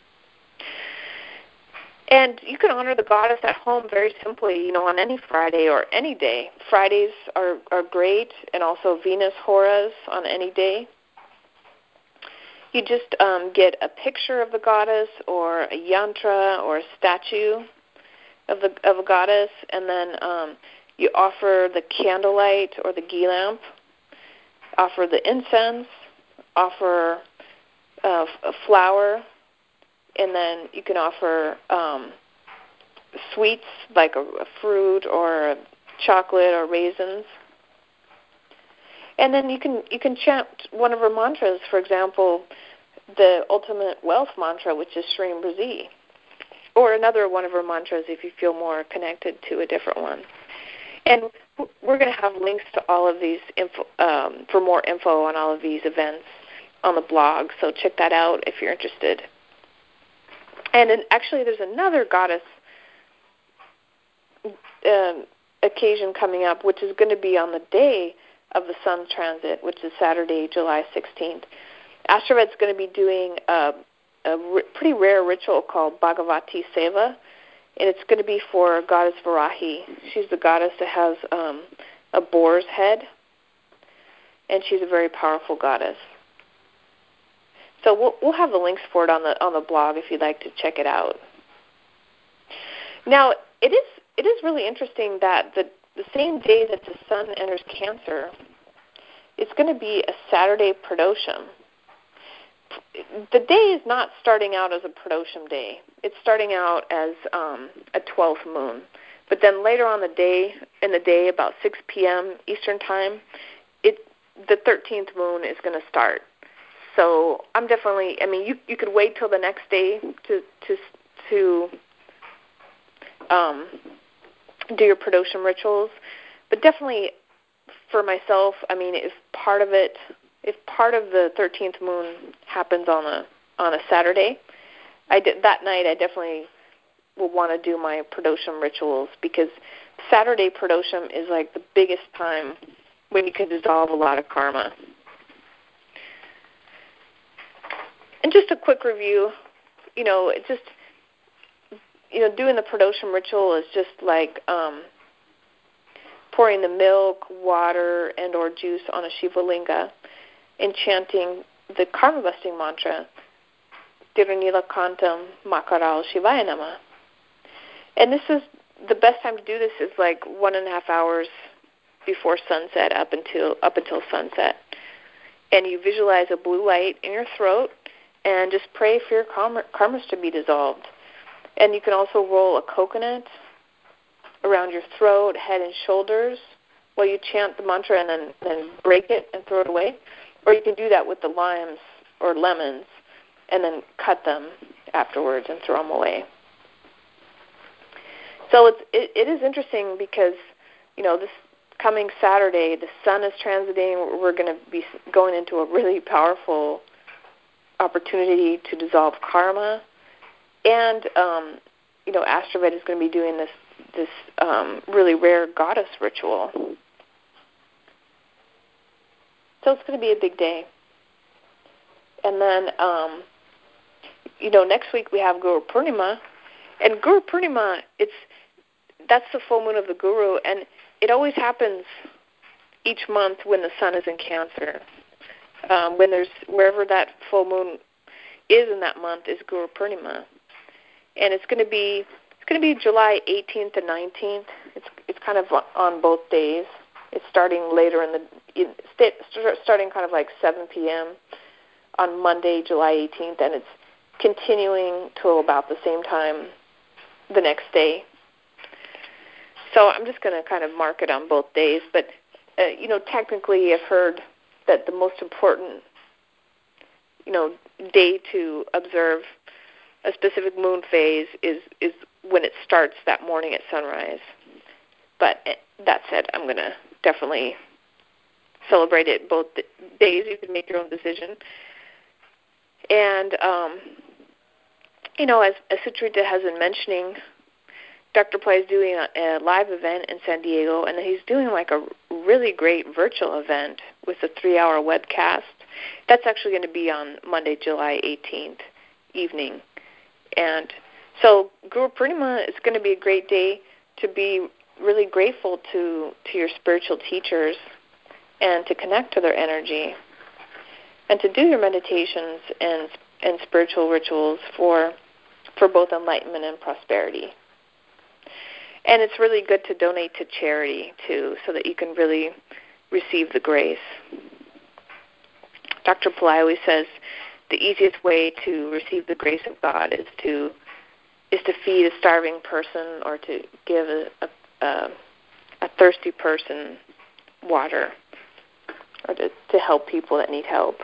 And you can honor the goddess at home very simply, you know, on any Friday or any day. Fridays are, are great, and also Venus Horas on any day. You just um, get a picture of the goddess or a yantra or a statue of the of a goddess, and then um, you offer the candlelight or the ghee lamp, offer the incense, offer uh, a flower, and then you can offer um, sweets like a, a fruit or a chocolate or raisins. And then you can you can chant one of her mantras, for example, the ultimate wealth mantra, which is Shreem Brazi, or another one of her mantras if you feel more connected to a different one. And we're going to have links to all of these info, um, for more info on all of these events on the blog, so check that out if you're interested. And then actually there's another goddess uh, occasion coming up, which is going to be on the day of the sun transit, which is Saturday, July sixteenth. Astroved's going to be doing a, a r- pretty rare ritual called Bhagavati Seva, and it's going to be for goddess Varahi. She's the goddess that has um, a boar's head, and she's a very powerful goddess. So we'll, we'll have the links for it on the on the blog if you'd like to check it out. Now, it is it is really interesting that the, the same day that the sun enters Cancer, it's going to be a Saturday Pradosham. The day is not starting out as a Pradosham day. It's starting out as um, a twelfth moon. But then later on the day, in the day, about six p.m. Eastern Time, it the thirteenth moon is going to start. So I'm definitely, I mean, you you could wait till the next day to to to um, do your Pradosham rituals, but definitely for myself, I mean, if part of it, if part of the thirteenth moon happens on a on a Saturday, I did, that night I definitely will want to do my Pradosham rituals, because Saturday Pradosham is like the biggest time when you can dissolve a lot of karma. And just a quick review, you know, it just, you know, doing the Pradosham ritual is just like um, pouring the milk, water, and or juice on a Shiva Linga and chanting the karma-busting mantra, Tirunila Kantam Makaral Shivaya Nama. And this is, the best time to do this is like one and a half hours before sunset up until up until sunset. And you visualize a blue light in your throat and just pray for your karma, karmas to be dissolved. And you can also roll a coconut around your throat, head, and shoulders while you chant the mantra, and then, then break it and throw it away. Or you can do that with the limes or lemons and then cut them afterwards and throw them away. So it's, it, it is interesting because, you know, this coming Saturday, the sun is transiting. We're going to be going into a really powerful opportunity to dissolve karma, and um, you know, Astroved is going to be doing this this um, really rare goddess ritual. So it's going to be a big day. And then, um, you know, next week we have Guru Purnima, and Guru Purnima, it's that's the full moon of the Guru, and it always happens each month when the sun is in Cancer. um, when there's wherever that full moon is in that month is Guru Purnima, and it's going to be it's going to be July eighteenth and nineteenth. It's it's kind of on both days. It's starting later in the in, starting kind of like seven p.m. on Monday, July eighteenth, and it's continuing till about the same time the next day. So I'm just going to kind of mark it on both days. But, uh, you know, technically I've heard that the most important, you know, day to observe a specific moon phase is, is when it starts that morning at sunrise. But that said, I'm going to definitely celebrate it both days. You can make your own decision. And, um, you know, as, as Sucharita has been mentioning, Doctor Ply is doing a, a live event in San Diego, and he's doing like a really great virtual event with a three-hour webcast. That's actually going to be on Monday, July eighteenth evening. And so Guru Purnima is going to be a great day to be really grateful to, to your spiritual teachers and to connect to their energy and to do your meditations and and spiritual rituals for for both enlightenment and prosperity. And it's really good to donate to charity, too, so that you can really receive the grace. Doctor Pillai always says the easiest way to receive the grace of God is to is to feed a starving person or to give a, a, a, a thirsty person water or to, to help people that need help.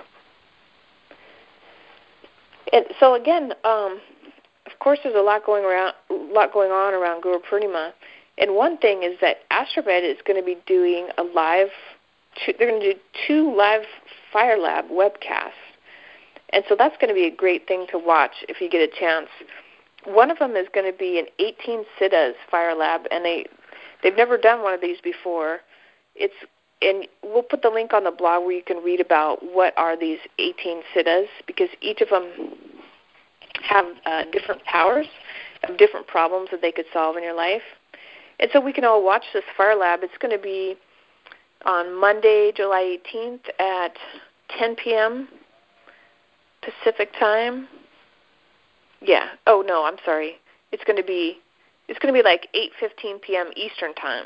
And so, again, um, of course, there's a lot going around, a lot going on around Guru Purnima, and one thing is that Astrobed is going to be doing a live. Two, they're going to do two live Fire Lab webcasts, and so that's going to be a great thing to watch if you get a chance. One of them is going to be an eighteen Siddhas Fire Lab, and they they've never done one of these before. It's and we'll put the link on the blog where you can read about what are these eighteen Siddhas, because each of them have uh, different powers of different problems that they could solve in your life. And so we can all watch this Fire Lab. It's going to be on Monday, July eighteenth at ten p.m. Pacific time. Yeah. Oh, no, I'm sorry. It's going to be it's going to be like eight fifteen p.m. Eastern time.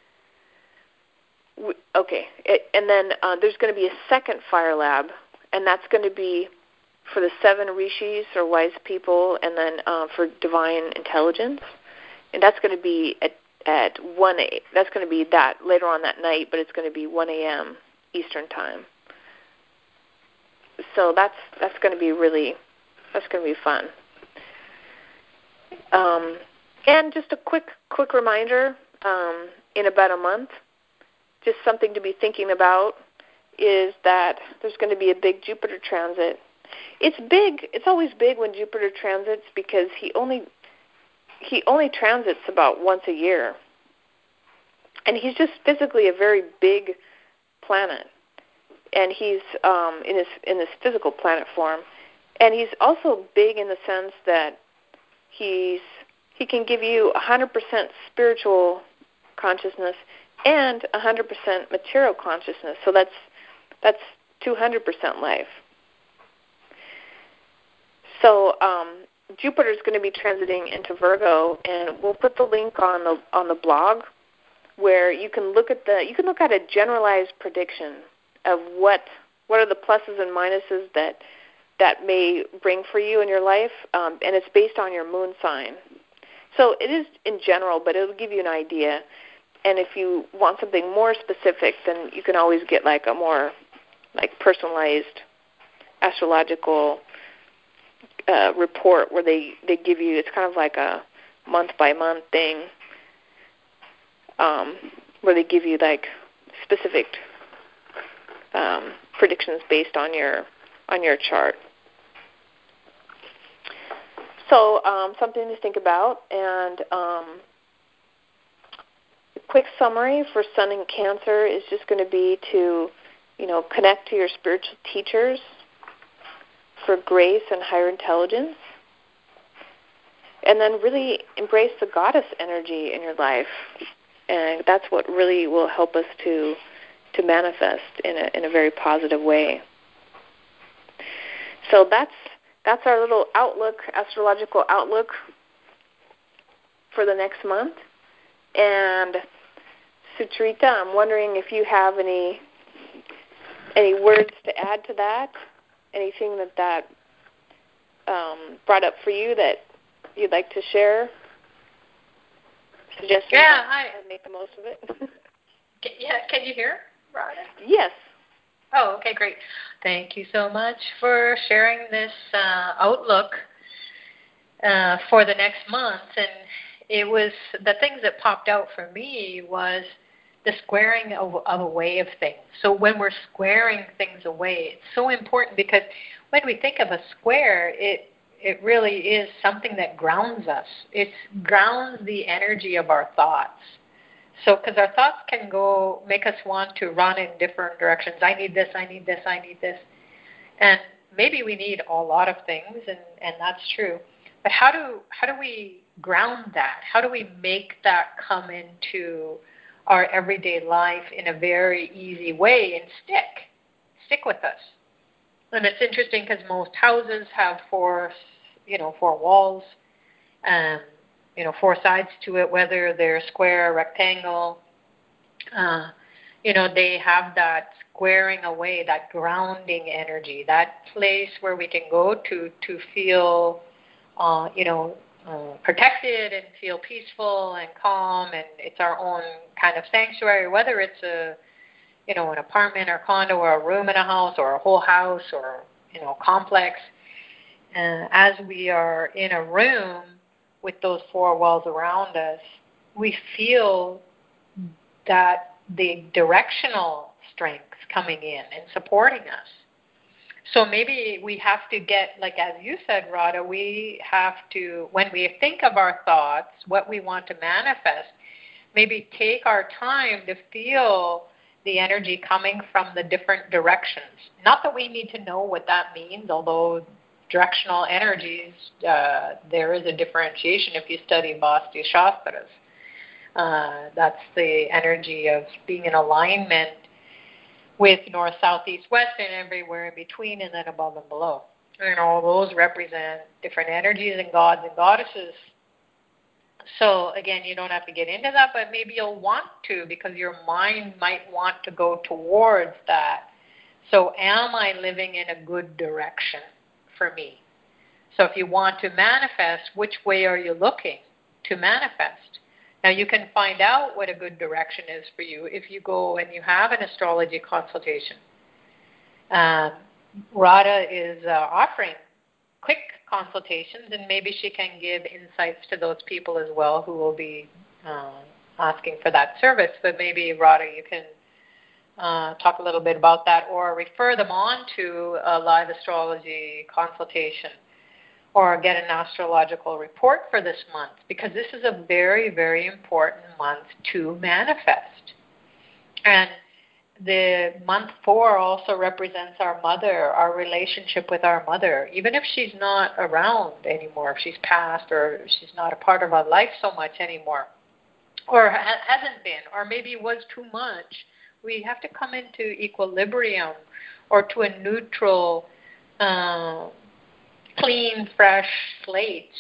We, okay. It, and then uh, there's going to be a second Fire Lab, and that's going to be for the seven rishis or wise people, and then uh, for divine intelligence, and that's going to be at at one a. That's going to be that later on that night, but it's going to be one a.m. Eastern time. So that's that's going to be really that's going to be fun. Um, and just a quick quick reminder: um, in about a month, just something to be thinking about is that there's going to be a big Jupiter transit. It's big. It's always big when Jupiter transits because he only he only transits about once a year, and he's just physically a very big planet, and he's um, in his in his physical planet form, and he's also big in the sense that he's he can give you one hundred percent spiritual consciousness and one hundred percent material consciousness. So that's that's two hundred percent life. So um, Jupiter is going to be transiting into Virgo, and we'll put the link on the on the blog where you can look at the you can look at a generalized prediction of what what are the pluses and minuses that that may bring for you in your life, um, and it's based on your moon sign. So it is in general, but it'll give you an idea. And if you want something more specific, then you can always get like a more like personalized astrological Uh, report where they, they give you, it's kind of like a month-by-month thing um, where they give you like specific um, predictions based on your on your chart. So um, something to think about. And um, a quick summary for Sun in Cancer is just going to be to, you know, connect to your spiritual teachers for grace and higher intelligence, and then really embrace the goddess energy in your life, and that's what really will help us to to manifest in a in a very positive way. So that's that's our little outlook, astrological outlook for the next month. And Sucharita, I'm wondering if you have any any words to add to that, anything that that um, brought up for you that you'd like to share. Suggestions yeah, I make the most of it. yeah, can you hear, Rhoda? Yes. Oh, okay, great. Thank you so much for sharing this uh, outlook uh, for the next month. And it was the things that popped out for me was the squaring of, of away of things. So when we're squaring things away, it's so important because when we think of a square, it it really is something that grounds us. It grounds the energy of our thoughts. So, because our thoughts can go, make us want to run in different directions. I need this, I need this, I need this. And maybe we need a lot of things, and, and that's true. But how do how do we ground that? How do we make that come into our everyday life in a very easy way and stick, stick with us? And it's interesting because most houses have four, you know, four walls, um, you know, four sides to it, whether they're square, rectangle. Uh, you know, they have that squaring away, that grounding energy, that place where we can go to to feel, uh, you know, uh, protected and feel peaceful and calm, and it's our own kind of sanctuary, whether it's a you know, an apartment or condo or a room in a house or a whole house or, you know, complex. Uh, as we are in a room with those four walls around us, we feel that the directional strength coming in and supporting us. So maybe we have to get, like as you said, Radha, we have to, when we think of our thoughts, what we want to manifest, maybe take our time to feel the energy coming from the different directions. Not that we need to know what that means, although directional energies, uh, there is a differentiation if you study Vastu Shastras. Uh, that's the energy of being in alignment with north, south, east, west, and everywhere in between, and then above and below. And all those represent different energies and gods and goddesses. So again, you don't have to get into that, but maybe you'll want to because your mind might want to go towards that. So am I living in a good direction for me? So if you want to manifest, which way are you looking to manifest? Now you can find out what a good direction is for you if you go and you have an astrology consultation. Um, Radha is uh, offering quick consultations, and maybe she can give insights to those people as well who will be uh, asking for that service. But maybe, Radha, you can uh, talk a little bit about that or refer them on to a live astrology consultation or get an astrological report for this month, because this is a very, very important month to manifest. And the month four also represents our mother, our relationship with our mother. Even if she's not around anymore, if she's passed or she's not a part of our life so much anymore, or ha- hasn't been, or maybe was too much, we have to come into equilibrium or to a neutral, uh, clean, fresh slate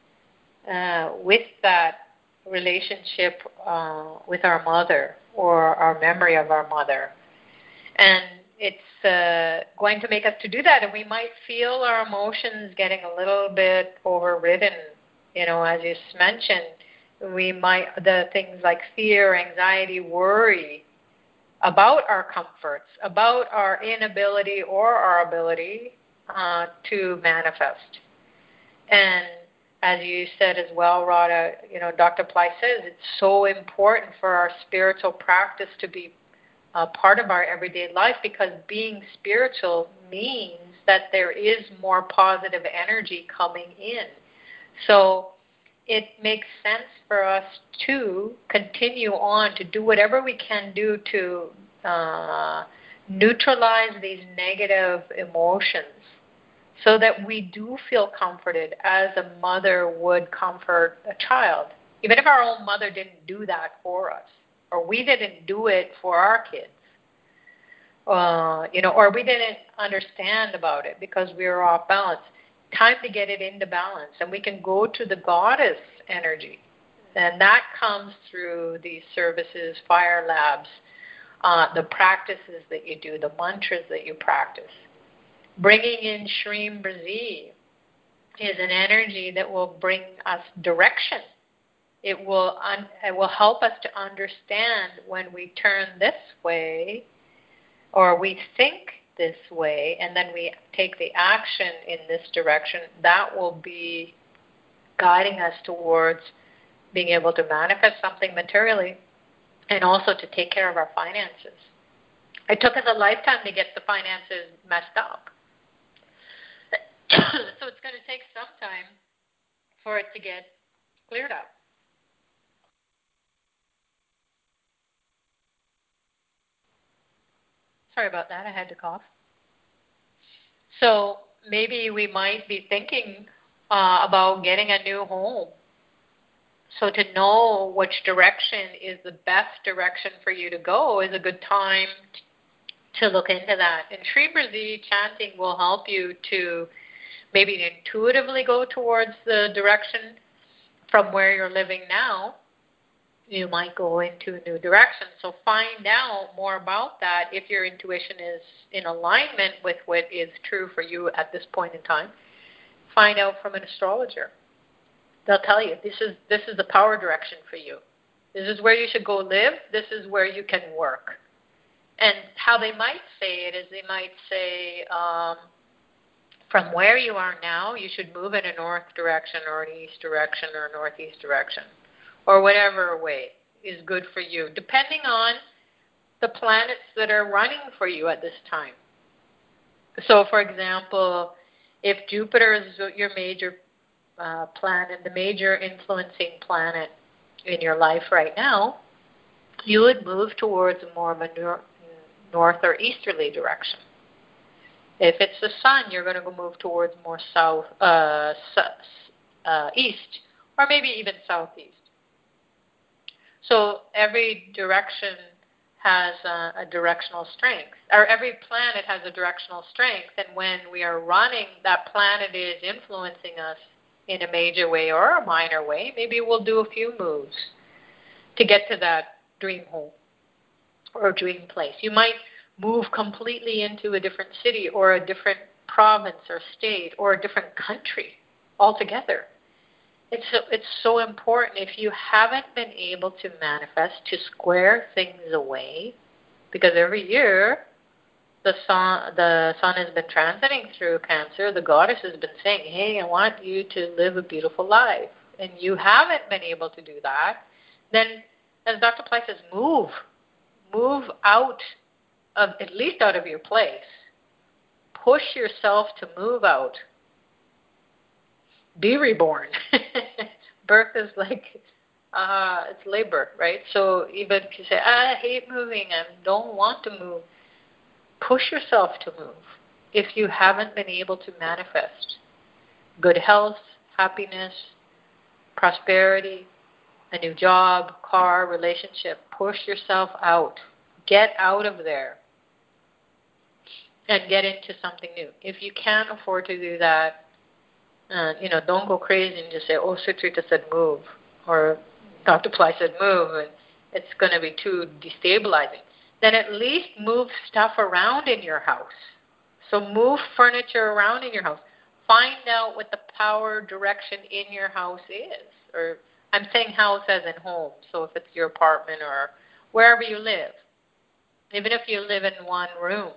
uh, with that relationship uh, with our mother or our memory of our mother. And it's uh, going to make us to do that, and we might feel our emotions getting a little bit overridden. You know, as you mentioned, we might, the things like fear, anxiety, worry about our comforts, about our inability or our ability uh, to manifest. And as you said as well, Radha, you know, Doctor Ply says it's so important for our spiritual practice to be a part of our everyday life, because being spiritual means that there is more positive energy coming in. So it makes sense for us to continue on to do whatever we can do to uh, neutralize these negative emotions, so that we do feel comforted as a mother would comfort a child. Even if our own mother didn't do that for us, or we didn't do it for our kids. uh, you know, or we didn't understand about it because we were off balance. Time to get it into balance, and we can go to the goddess energy, and that comes through these services, fire labs, uh, the practices that you do, the mantras that you practice. Bringing in Shreem Brazi is an energy that will bring us direction. It will un- it will help us to understand when we turn this way or we think this way and then we take the action in this direction. That will be guiding us towards being able to manifest something materially and also to take care of our finances. It took us a lifetime to get the finances messed up. So it's going to take some time for it to get cleared up. Sorry about that. I had to cough. So maybe we might be thinking uh, about getting a new home. So to know which direction is the best direction for you to go is a good time to look into that. And Shreem Brazi chanting will help you to maybe intuitively go towards the direction from where you're living now. You might go into a new direction. So find out more about that if your intuition is in alignment with what is true for you at this point in time. Find out from an astrologer. They'll tell you this is this is the power direction for you. This is where you should go live. This is where you can work. And how they might say it is they might say, um, from where you are now, you should move in a north direction or an east direction or a northeast direction, or whatever way is good for you, depending on the planets that are running for you at this time. So, for example, if Jupiter is your major uh, planet, the major influencing planet in your life right now, you would move towards more of a nor- north or easterly direction. If it's the sun, you're going to go move towards more south, uh, uh, east, or maybe even southeast. So every direction has a, a directional strength, or every planet has a directional strength, and when we are running, that planet is influencing us in a major way or a minor way. Maybe we'll do a few moves to get to that dream home or dream place. You might move completely into a different city or a different province or state or a different country altogether. It's so, it's so important. If you haven't been able to manifest, to square things away, because every year the sun, the sun has been transiting through Cancer, the goddess has been saying, hey, I want you to live a beautiful life, and you haven't been able to do that, then, as Doctor Ply says, move. Move out of, at least out of your place. Push yourself to move out. Be reborn. Birth is like, uh, it's labor, right? So even if you say, I hate moving, I don't want to move, push yourself to move if you haven't been able to manifest good health, happiness, prosperity, a new job, car, relationship. Push yourself out. Get out of there and get into something new. If you can't afford to do that, uh, you know, don't go crazy and just say, oh, Sutrita said move, or Doctor Ply said move, and it's going to be too destabilizing. Then at least move stuff around in your house. So move furniture around in your house. Find out what the power direction in your house is. Or I'm saying house as in home, so if it's your apartment or wherever you live. Even if you live in one room,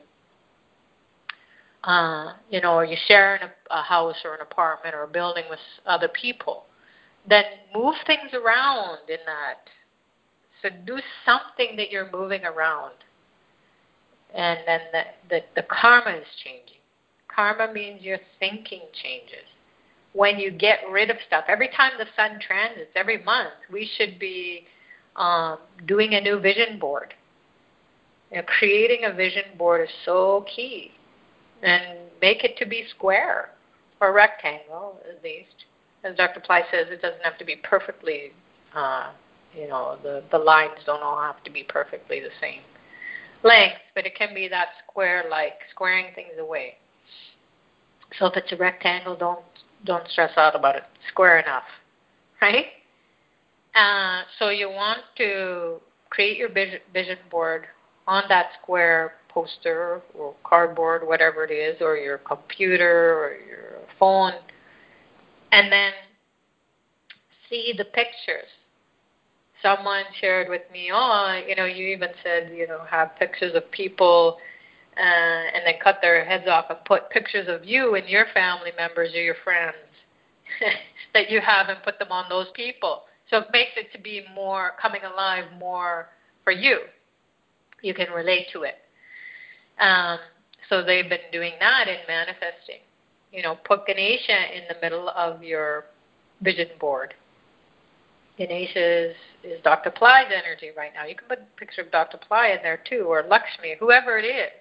uh, you know, or you share in a, a house or an apartment or a building with other people, then move things around in that. So do something that you're moving around. And then the, the, the karma is changing. Karma means your thinking changes. When you get rid of stuff, every time the sun transits, every month, we should be um, doing a new vision board. You know, creating a vision board is so key. And make it to be square or rectangle, at least. As Doctor Ply says, it doesn't have to be perfectly, uh, you know, the, the lines don't all have to be perfectly the same. length, but it can be that square-like, squaring things away. So if it's a rectangle, don't don't stress out about it. Square enough, right? Uh, so you want to create your vision board on that square poster or cardboard, whatever it is, or your computer or your phone, and then see the pictures. Someone shared with me, oh, you know, you even said, you know, have pictures of people uh, and then cut their heads off and put pictures of you and your family members or your friends that you have and put them on those people. So it makes it to be more coming alive more for you. You can relate to it. Um, so they've been doing that in manifesting. You know, put Ganesha in the middle of your vision board. Ganesha is, is Doctor Ply's energy right now. You can put a picture of Doctor Ply in there too, or Lakshmi, whoever it is.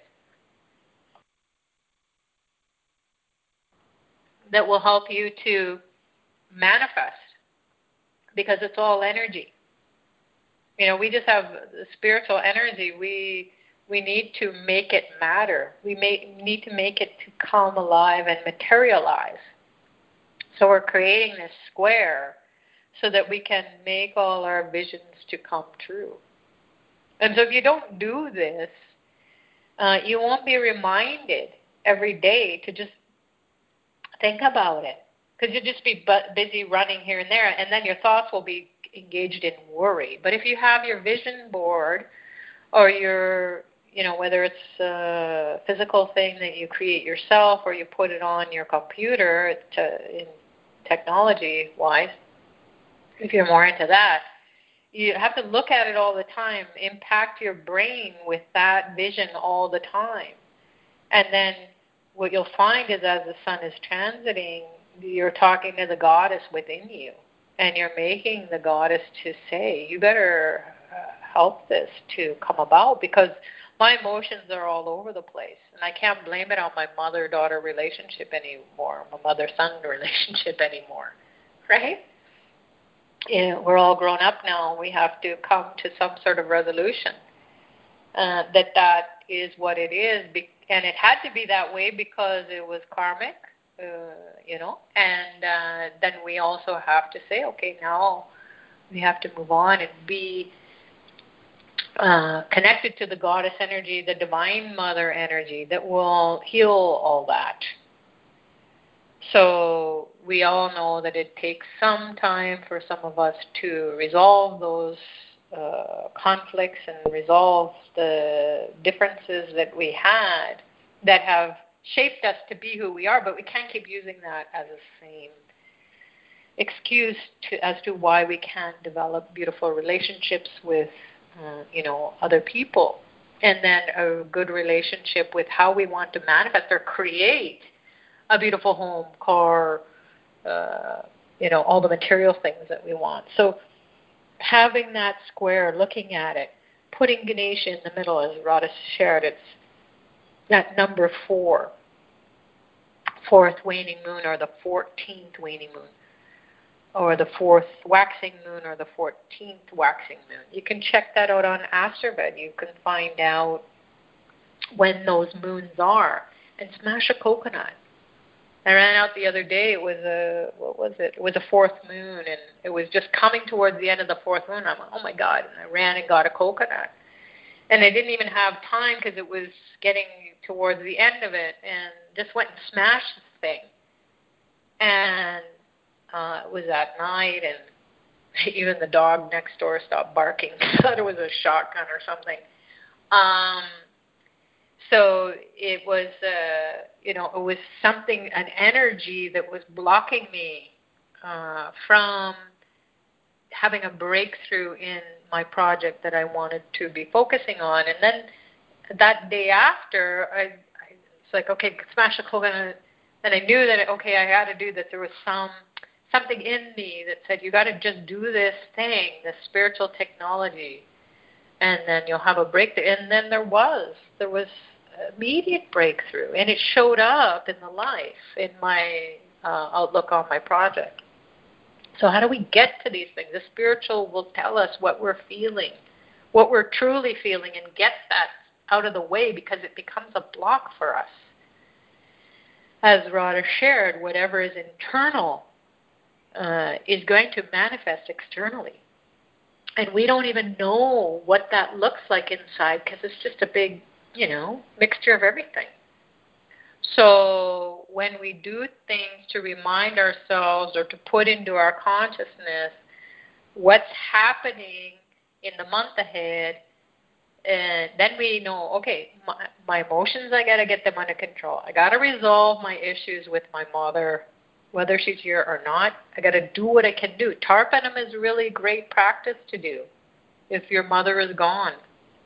That will help you to manifest, because it's all energy. You know, we just have the spiritual energy. We we need to make it matter. We may, need to make it to come alive and materialize. So we're creating this square so that we can make all our visions to come true. And so if you don't do this, uh, you won't be reminded every day to just think about it, because you'll just be busy running here and there, and then your thoughts will be engaged in worry. But if you have your vision board, or your, you know, whether it's a physical thing that you create yourself or you put it on your computer, to, in technology-wise, if you're more into that, you have to look at it all the time, impact your brain with that vision all the time. And then what you'll find is as the sun is transiting, you're talking to the goddess within you, and you're making the goddess to say, you better uh, help this to come about, because my emotions are all over the place, and I can't blame it on my mother-daughter relationship anymore, my mother-son relationship anymore, right? You know, we're all grown up now. We have to come to some sort of resolution uh, that that is what it is, and it had to be that way because it was karmic, uh, you know, and uh, then we also have to say, okay, now we have to move on and be uh, connected to the goddess energy, the divine mother energy that will heal all that. So we all know that it takes some time for some of us to resolve those uh, conflicts and resolve the differences that we had that have shaped us to be who we are, but we can't keep using that as a same excuse to, as to why we can't develop beautiful relationships with, uh, you know, other people, and then a good relationship with how we want to manifest or create a beautiful home, car, uh, you know, all the material things that we want. So having that square, looking at it, putting Ganesha in the middle, as Radha shared, it's that number four, fourth waning moon, or the fourteenth waning moon, or the fourth waxing moon, or the fourteenth waxing moon. You can check that out on Astrobed. You can find out when those moons are and smash a coconut. I ran out the other day. It was a, what was it? It was a fourth moon, and it was just coming towards the end of the fourth moon. I'm like, oh my God. And I ran and got a coconut. And I didn't even have time because it was getting towards the end of it, and just went and smashed the thing. And uh, it was at night, and even the dog next door stopped barking. Thought it was a shotgun or something. Um, so it was, uh, you know, it was something, an energy that was blocking me uh, from having a breakthrough in my project that I wanted to be focusing on. And then that day after, I, I was like, okay, smash the coconut. And I knew that, okay, I had to do this. There was some something in me that said, you got to just do this thing, this spiritual technology, and then you'll have a breakthrough. And then there was. There was immediate breakthrough, and it showed up in the life, in my uh, outlook on my project. So how do we get to these things? The spiritual will tell us what we're feeling, what we're truly feeling, and get that out of the way because it becomes a block for us. As Radha shared, whatever is internal uh, is going to manifest externally. And we don't even know what that looks like inside because it's just a big, you know, mixture of everything. So when we do things to remind ourselves or to put into our consciousness what's happening in the month ahead, and then we know, okay, my, my emotions, I got to get them under control. I got to resolve my issues with my mother, whether she's here or not. I got to do what I can do. Tarpanam is really great practice to do if your mother is gone,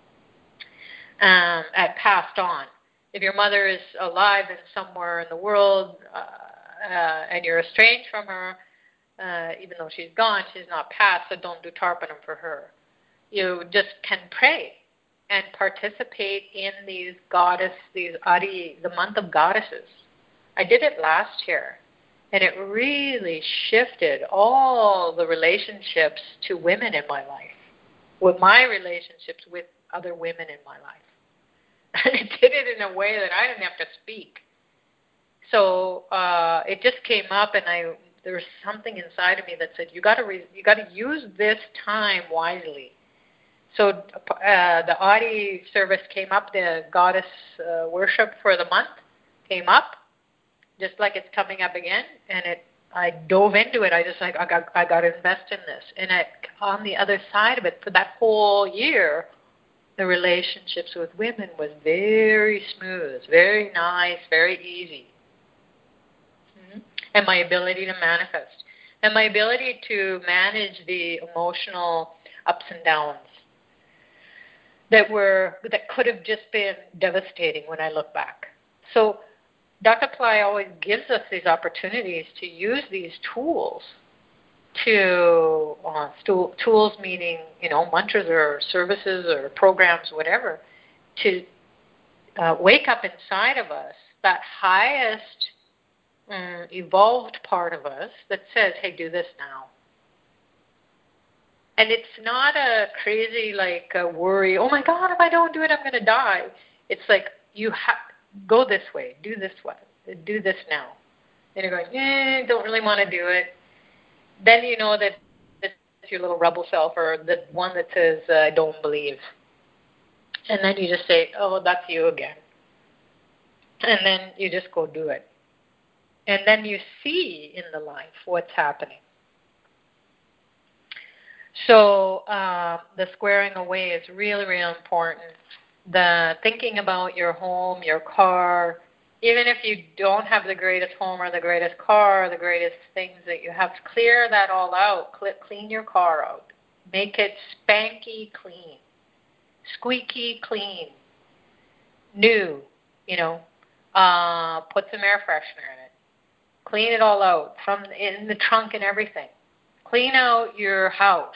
um, at passed on. If your mother is alive and somewhere in the world uh, uh, and you're estranged from her, uh, even though she's gone, she's not passed, so don't do Tarpanam for her. You just can pray and participate in these goddess, these Adi, the month of goddesses. I did it last year, and it really shifted all the relationships to women in my life, with my relationships with other women in my life. I did it in a way that I didn't have to speak. So uh, it just came up, and I there was something inside of me that said, "You got to re- you got to use this time wisely." So uh, the Adi service came up, the goddess uh, worship for the month came up, just like it's coming up again, and it. I dove into it. I just like I got I got to invest in this, and it, on the other side of it, for that whole year, the relationships with women was very smooth, very nice, very easy. Mm-hmm. And my ability to manifest. And my ability to manage the emotional ups and downs that were that could have just been devastating when I look back. So Doctor Pillai always gives us these opportunities to use these tools to uh, stu- tools meaning, you know, mantras or services or programs, whatever, to uh, wake up inside of us that highest um, evolved part of us that says, hey, do this now. And it's not a crazy, like, a worry, oh, my God, if I don't do it, I'm going to die. It's like, you ha- go this way, do this way, do this now. And you're going, eh, don't really want to do it. Then you know that it's your little rebel self or the one that says, uh, I don't believe. And then you just say, oh, that's you again. And then you just go do it. And then you see in the life what's happening. So uh, the squaring away is really, really important. The thinking about your home, your car, even if you don't have the greatest home or the greatest car or the greatest things that you have, clear that all out. Clean your car out. Make it spanky clean, squeaky clean, new, you know. Uh, put some air freshener in it. Clean it all out, from in the trunk and everything. Clean out your house.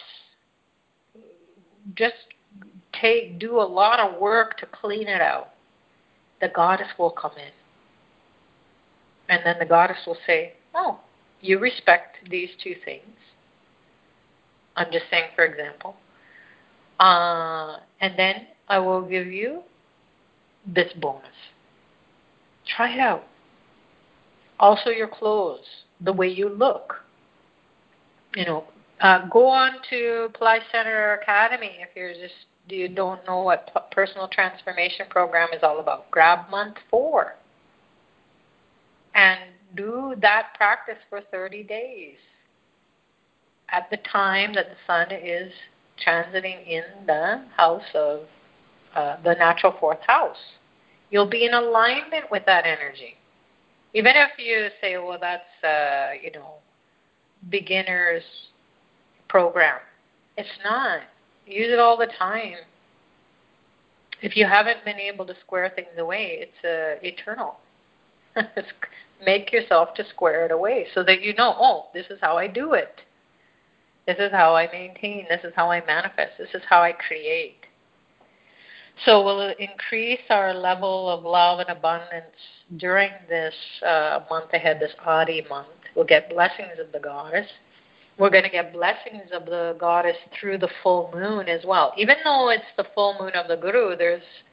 Just take do a lot of work to clean it out. The goddess will come in. And then the goddess will say, oh, you respect these two things. I'm just saying, for example. Uh, and then I will give you this bonus. Try it out. Also your clothes, the way you look. You know, uh, go on to Pillai Center Academy if you're just you don't know what p- personal transformation program is all about. Grab month four and do that practice for thirty days at the time that the sun is transiting in the house of uh, the natural fourth house. You'll be in alignment with that energy. Even if you say, well, that's, uh, you know, beginner's program. It's not. Use it all the time. If you haven't been able to square things away, it's uh, eternal. Make yourself to square it away so that you know, oh, this is how I do it. This is how I maintain. This is how I manifest. This is how I create. So we'll increase our level of love and abundance during this uh, month ahead, this Adi month. We'll get blessings of the goddess. We're going to get blessings of the goddess through the full moon as well. Even though it's the full moon of the Guru, there's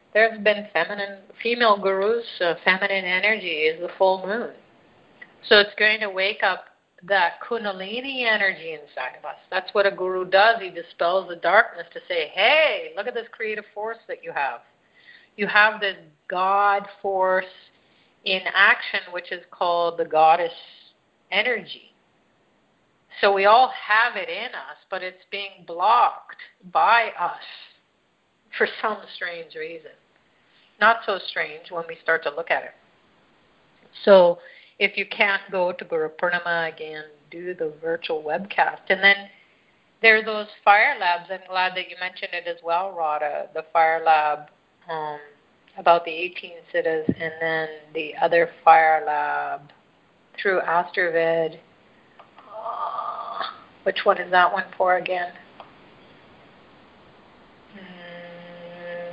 There's been feminine, female gurus, uh, feminine energy is the full moon. So it's going to wake up that kundalini energy inside of us. That's what a guru does. He dispels the darkness to say, hey, look at this creative force that you have. You have this God force in action, which is called the goddess energy. So we all have it in us, but it's being blocked by us for some strange reason. Not so strange when we start to look at it. So if you can't go to Guru Purnima again, do the virtual webcast. And then there are those fire labs. I'm glad that you mentioned it as well, Radha, the fire lab um, about the eighteen siddhas, and then the other fire lab through Astravad. Uh, which one is that one for again? Mm.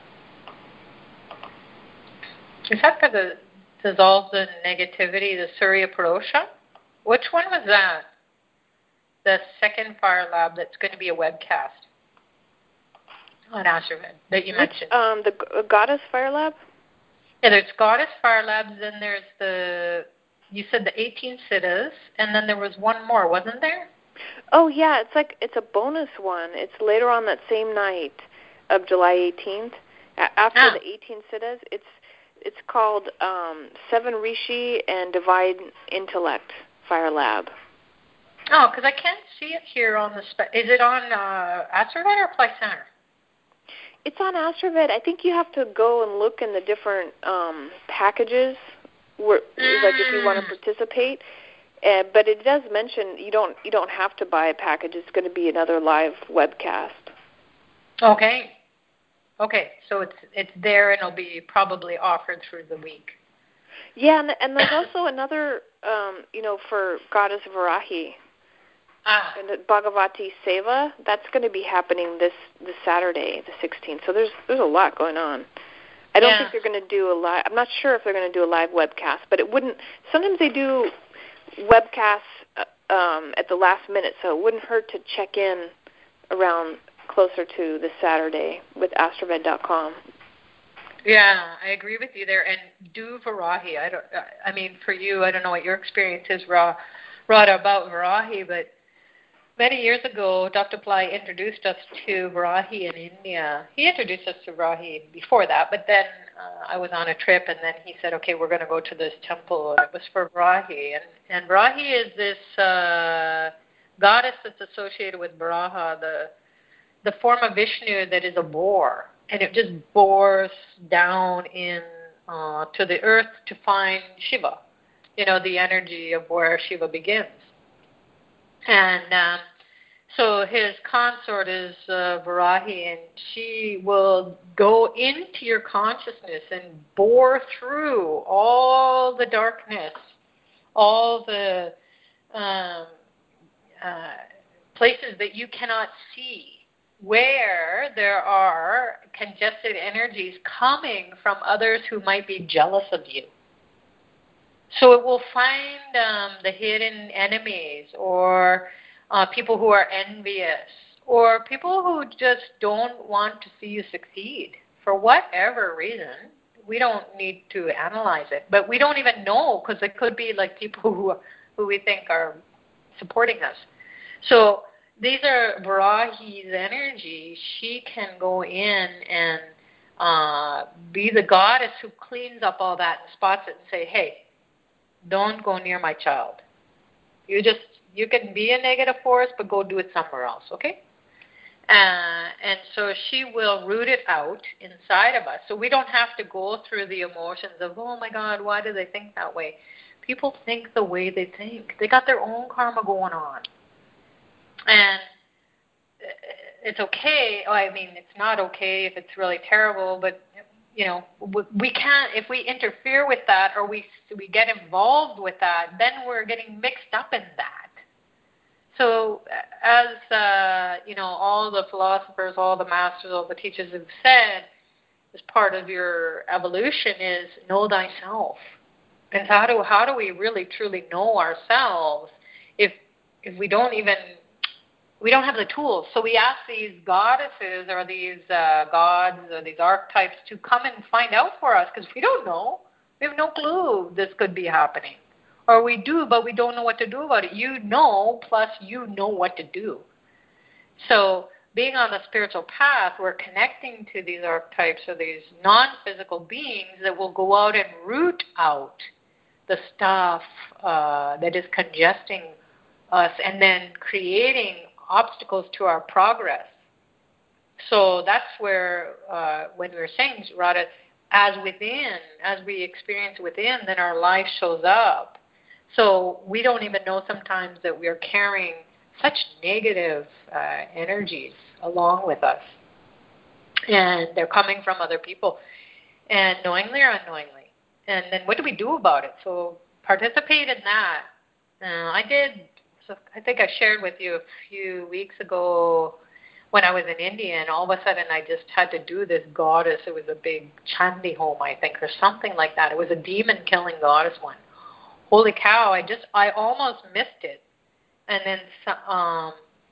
Is that for the dissolve the negativity, the Surya Purusha? Which one was that? The second fire lab that's going to be a webcast on Astravad that you Which, mentioned. Um, the G- Goddess Fire Lab? Yeah, there's Goddess Fire Labs, then there's the, you said the eighteen siddhas, and then there was one more, wasn't there? Oh, yeah, it's like, it's a bonus one. It's later on that same night of July eighteenth. A- after Ah. the eighteen siddhas, it's it's called um, Seven Rishi and Divine Intellect Fire Lab. Oh, because I can't see it here on the, spe- is it on uh, Astravad or Play Center? It's on Astravad. I think you have to go and look in the different um, packages, where, mm. like if you want to participate. Uh, but it does mention you don't you don't have to buy a package. It's going to be another live webcast. Okay. Okay, so it's it's there and it'll be probably offered through the week. Yeah, and, and there's also another, um, you know, for Goddess Varahi. Ah. And the Bhagavati Seva, that's going to be happening this, this Saturday, the sixteenth. So there's there's a lot going on. I don't yeah. think they're going to do a live, I'm not sure if they're going to do a live webcast, but it wouldn't, sometimes they do webcasts um, at the last minute, so it wouldn't hurt to check in around closer to this Saturday with astravad dot com. Yeah, I agree with you there. And do Varahi. I don't. I mean, for you, I don't know what your experience is, Ra, Radha, about Varahi, but many years ago, Doctor Pillai introduced us to Varahi in India. He introduced us to Varahi before that, but then uh, I was on a trip, and then he said, okay, we're going to go to this temple, and it was for Varahi. And, and Varahi is this uh, goddess that's associated with Varaha, the, the form of Vishnu that is a boar, and it just bores down in uh, to the earth to find Shiva, you know, the energy of where Shiva begins. And um, so his consort is uh, Varahi, and she will go into your consciousness and bore through all the darkness, all the um, uh, places that you cannot see, where there are congested energies coming from others who might be jealous of you. So it will find um, the hidden enemies, or uh, people who are envious, or people who just don't want to see you succeed for whatever reason. We don't need to analyze it, but we don't even know, because it could be like people who who we think are supporting us. So these are Varahi's energy. She can go in and uh, be the goddess who cleans up all that and spots it and say, hey, don't go near my child. You just, you can be a negative force, but go do it somewhere else, okay? Uh, and so she will root it out inside of us. So we don't have to go through the emotions of, oh my God, why do they think that way? People think the way they think. They got their own karma going on. And it's okay. I mean, it's not okay if it's really terrible, but you know, we can't, if we interfere with that, or we we get involved with that, then we're getting mixed up in that. So as, uh, you know, all the philosophers, all the masters, all the teachers have said, as part of your evolution is know thyself. And how do, how do we really truly know ourselves if if we don't even we don't have the tools. So we ask these goddesses or these uh, gods or these archetypes to come and find out for us because we don't know. We have no clue this could be happening. Or we do, but we don't know what to do about it. You know, plus you know what to do. So being on the spiritual path, we're connecting to these archetypes or these non-physical beings that will go out and root out the stuff uh, that is congesting us and then creating obstacles to our progress. So that's where, uh, when we were saying, Radha, as within, as we experience within, then our life shows up. So we don't even know sometimes that we are carrying such negative uh, energies along with us. And they're coming from other people, and knowingly or unknowingly. And then what do we do about it? So participate in that. Uh, I did, so I think I shared with you a few weeks ago when I was in India, and all of a sudden I just had to do this goddess. It was a big Chandi home, I think, or something like that. It was a demon-killing goddess one. Holy cow, I just, I almost missed it. And then um,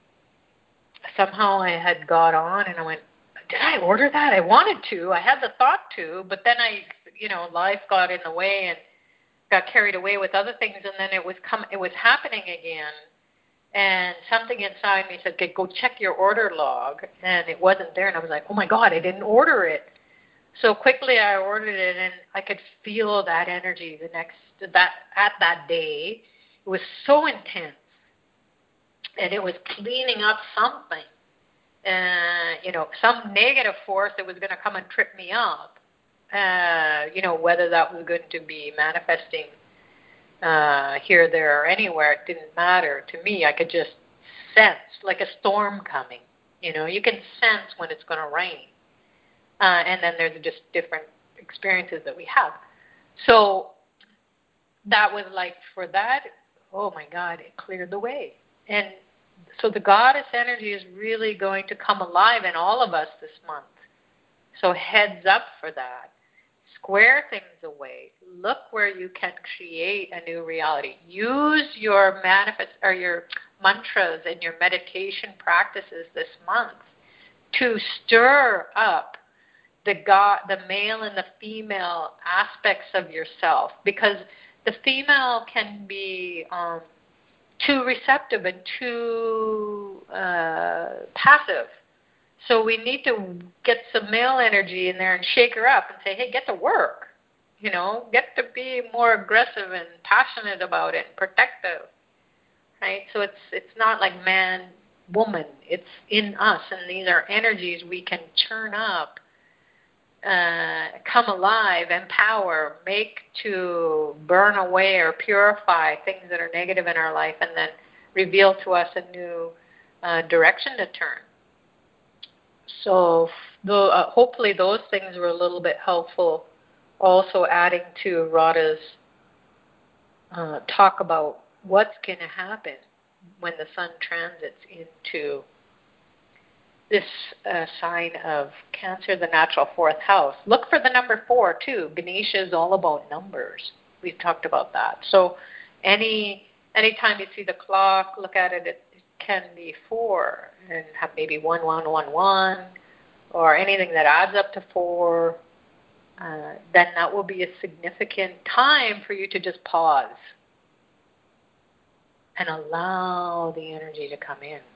somehow I had got on and I went, did I order that? I wanted to. I had the thought to, but then I, you know, life got in the way and got carried away with other things, and then it was come, it was happening again. And something inside me said, okay, go check your order log. And it wasn't there. And I was like, oh, my God, I didn't order it. So quickly I ordered it, and I could feel that energy the next, that at that day. It was so intense. And it was cleaning up something. Uh, you know, some negative force that was going to come and trip me up. Uh, you know, whether that was going to be manifesting uh, here, there, or anywhere, it didn't matter. To me, I could just sense, like a storm coming. You know, you can sense when it's going to rain. Uh, and then there's just different experiences that we have. So that was like, for that, oh my God, it cleared the way. And so the goddess energy is really going to come alive in all of us this month. So heads up for that. Square things away. Look where you can create a new reality. Use your manifest or your mantras and your meditation practices this month to stir up the God, the male and the female aspects of yourself, because the female can be um, too receptive and too uh, passive. So we need to get some male energy in there and shake her up and say, hey, get to work. You know, get to be more aggressive and passionate about it and protective. Right? So it's it's not like man, woman. It's in us, and these are energies we can churn up, uh, come alive, empower, make to burn away or purify things that are negative in our life, and then reveal to us a new uh, direction to turn. So the, uh, hopefully those things were a little bit helpful, also adding to Radha's uh, talk about what's going to happen when the sun transits into this uh, sign of Cancer, the natural fourth house. Look for the number four, too. Ganesha is all about numbers. We've talked about that. So any anytime you see the clock, look at it, it, it can be four and have maybe one, one, one, one, or anything that adds up to four. Uh, then that will be a significant time for you to just pause and allow the energy to come in.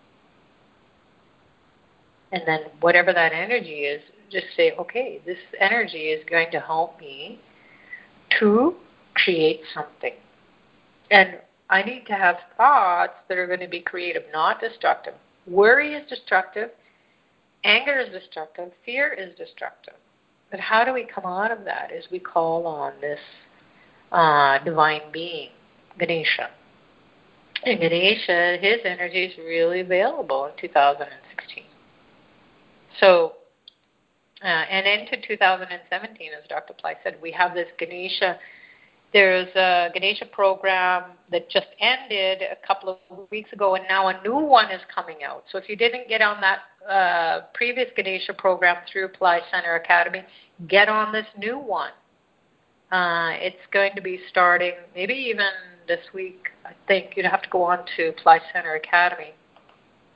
And then whatever that energy is, just say, okay, this energy is going to help me to create something. And I need to have thoughts that are going to be creative, not destructive. Worry is destructive. Anger is destructive. Fear is destructive. But how do we come out of that? Is we call on this uh, divine being, Ganesha. And Ganesha, his energy is really available in two thousand sixteen. So, uh, and into two thousand seventeen, as Doctor Ply said, we have this Ganesha. There's a Ganesha program that just ended a couple of weeks ago, and now a new one is coming out. So if you didn't get on that uh, previous Ganesha program through Ply Center Academy, get on this new one. Uh, it's going to be starting maybe even this week. I think you'd have to go on to Ply Center Academy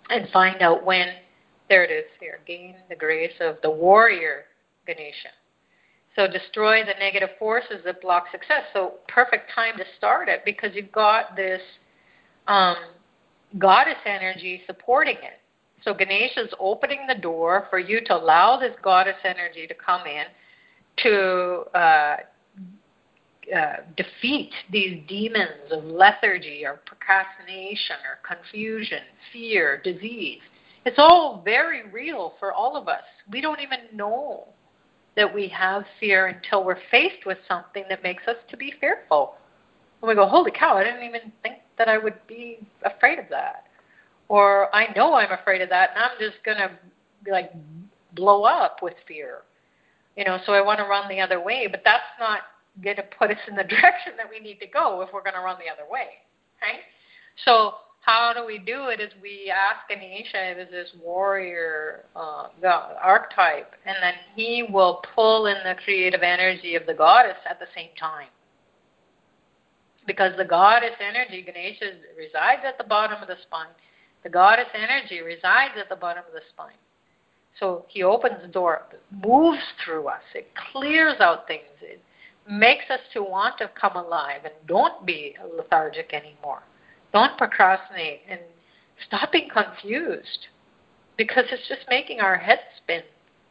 and find out when, there it is here, gain the grace of the warrior Ganesha. So destroy the negative forces that block success. So perfect time to start it because you've got this um, goddess energy supporting it. So Ganesha is opening the door for you to allow this goddess energy to come in to uh, uh, defeat these demons of lethargy or procrastination or confusion, fear, disease. It's all very real for all of us. We don't even know that we have fear until we're faced with something that makes us to be fearful. And we go, holy cow, I didn't even think that I would be afraid of that. Or I know I'm afraid of that, and I'm just going to like blow up with fear. You know, so I want to run the other way, but that's not going to put us in the direction that we need to go if we're going to run the other way, right? So how do we do it is we ask Ganesha as this warrior uh, God, archetype, and then he will pull in the creative energy of the goddess at the same time. Because the goddess energy, Ganesha, resides at the bottom of the spine. The goddess energy resides at the bottom of the spine. So he opens the door, moves through us. It clears out things. It makes us to want to come alive and don't be lethargic anymore. Don't procrastinate and stop being confused because it's just making our heads spin.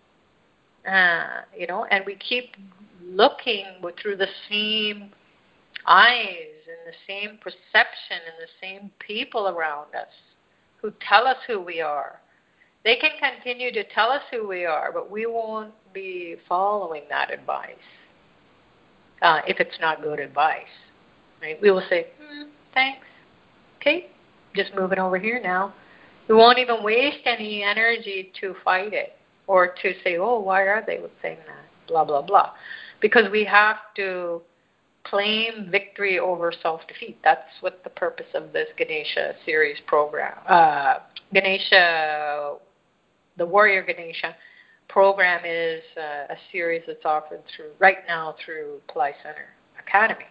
Uh, you know, and we keep looking through the same eyes and the same perception and the same people around us who tell us who we are. They can continue to tell us who we are, but we won't be following that advice uh, if it's not good advice. Right? We will say, hmm, thanks. Okay, just moving over here now. We won't even waste any energy to fight it or to say, oh, why are they saying that? Blah, blah, blah. Because we have to claim victory over self-defeat. That's what the purpose of this Ganesha series program, uh, Ganesha, the Warrior Ganesha program is uh, a series that's offered through right now through Pillai Center Academy.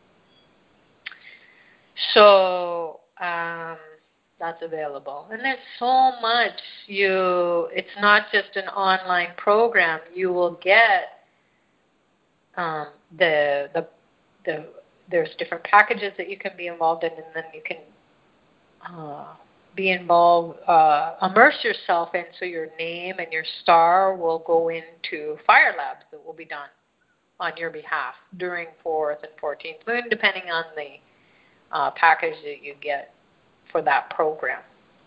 So um, that's available. And there's so much you, it's not just an online program. You will get um, the, the, the, there's different packages that you can be involved in, and then you can uh, be involved, uh, immerse yourself in, so your name and your star will go into fire labs that will be done on your behalf during fourth and fourteenth moon, depending on the Uh, package that you get for that program.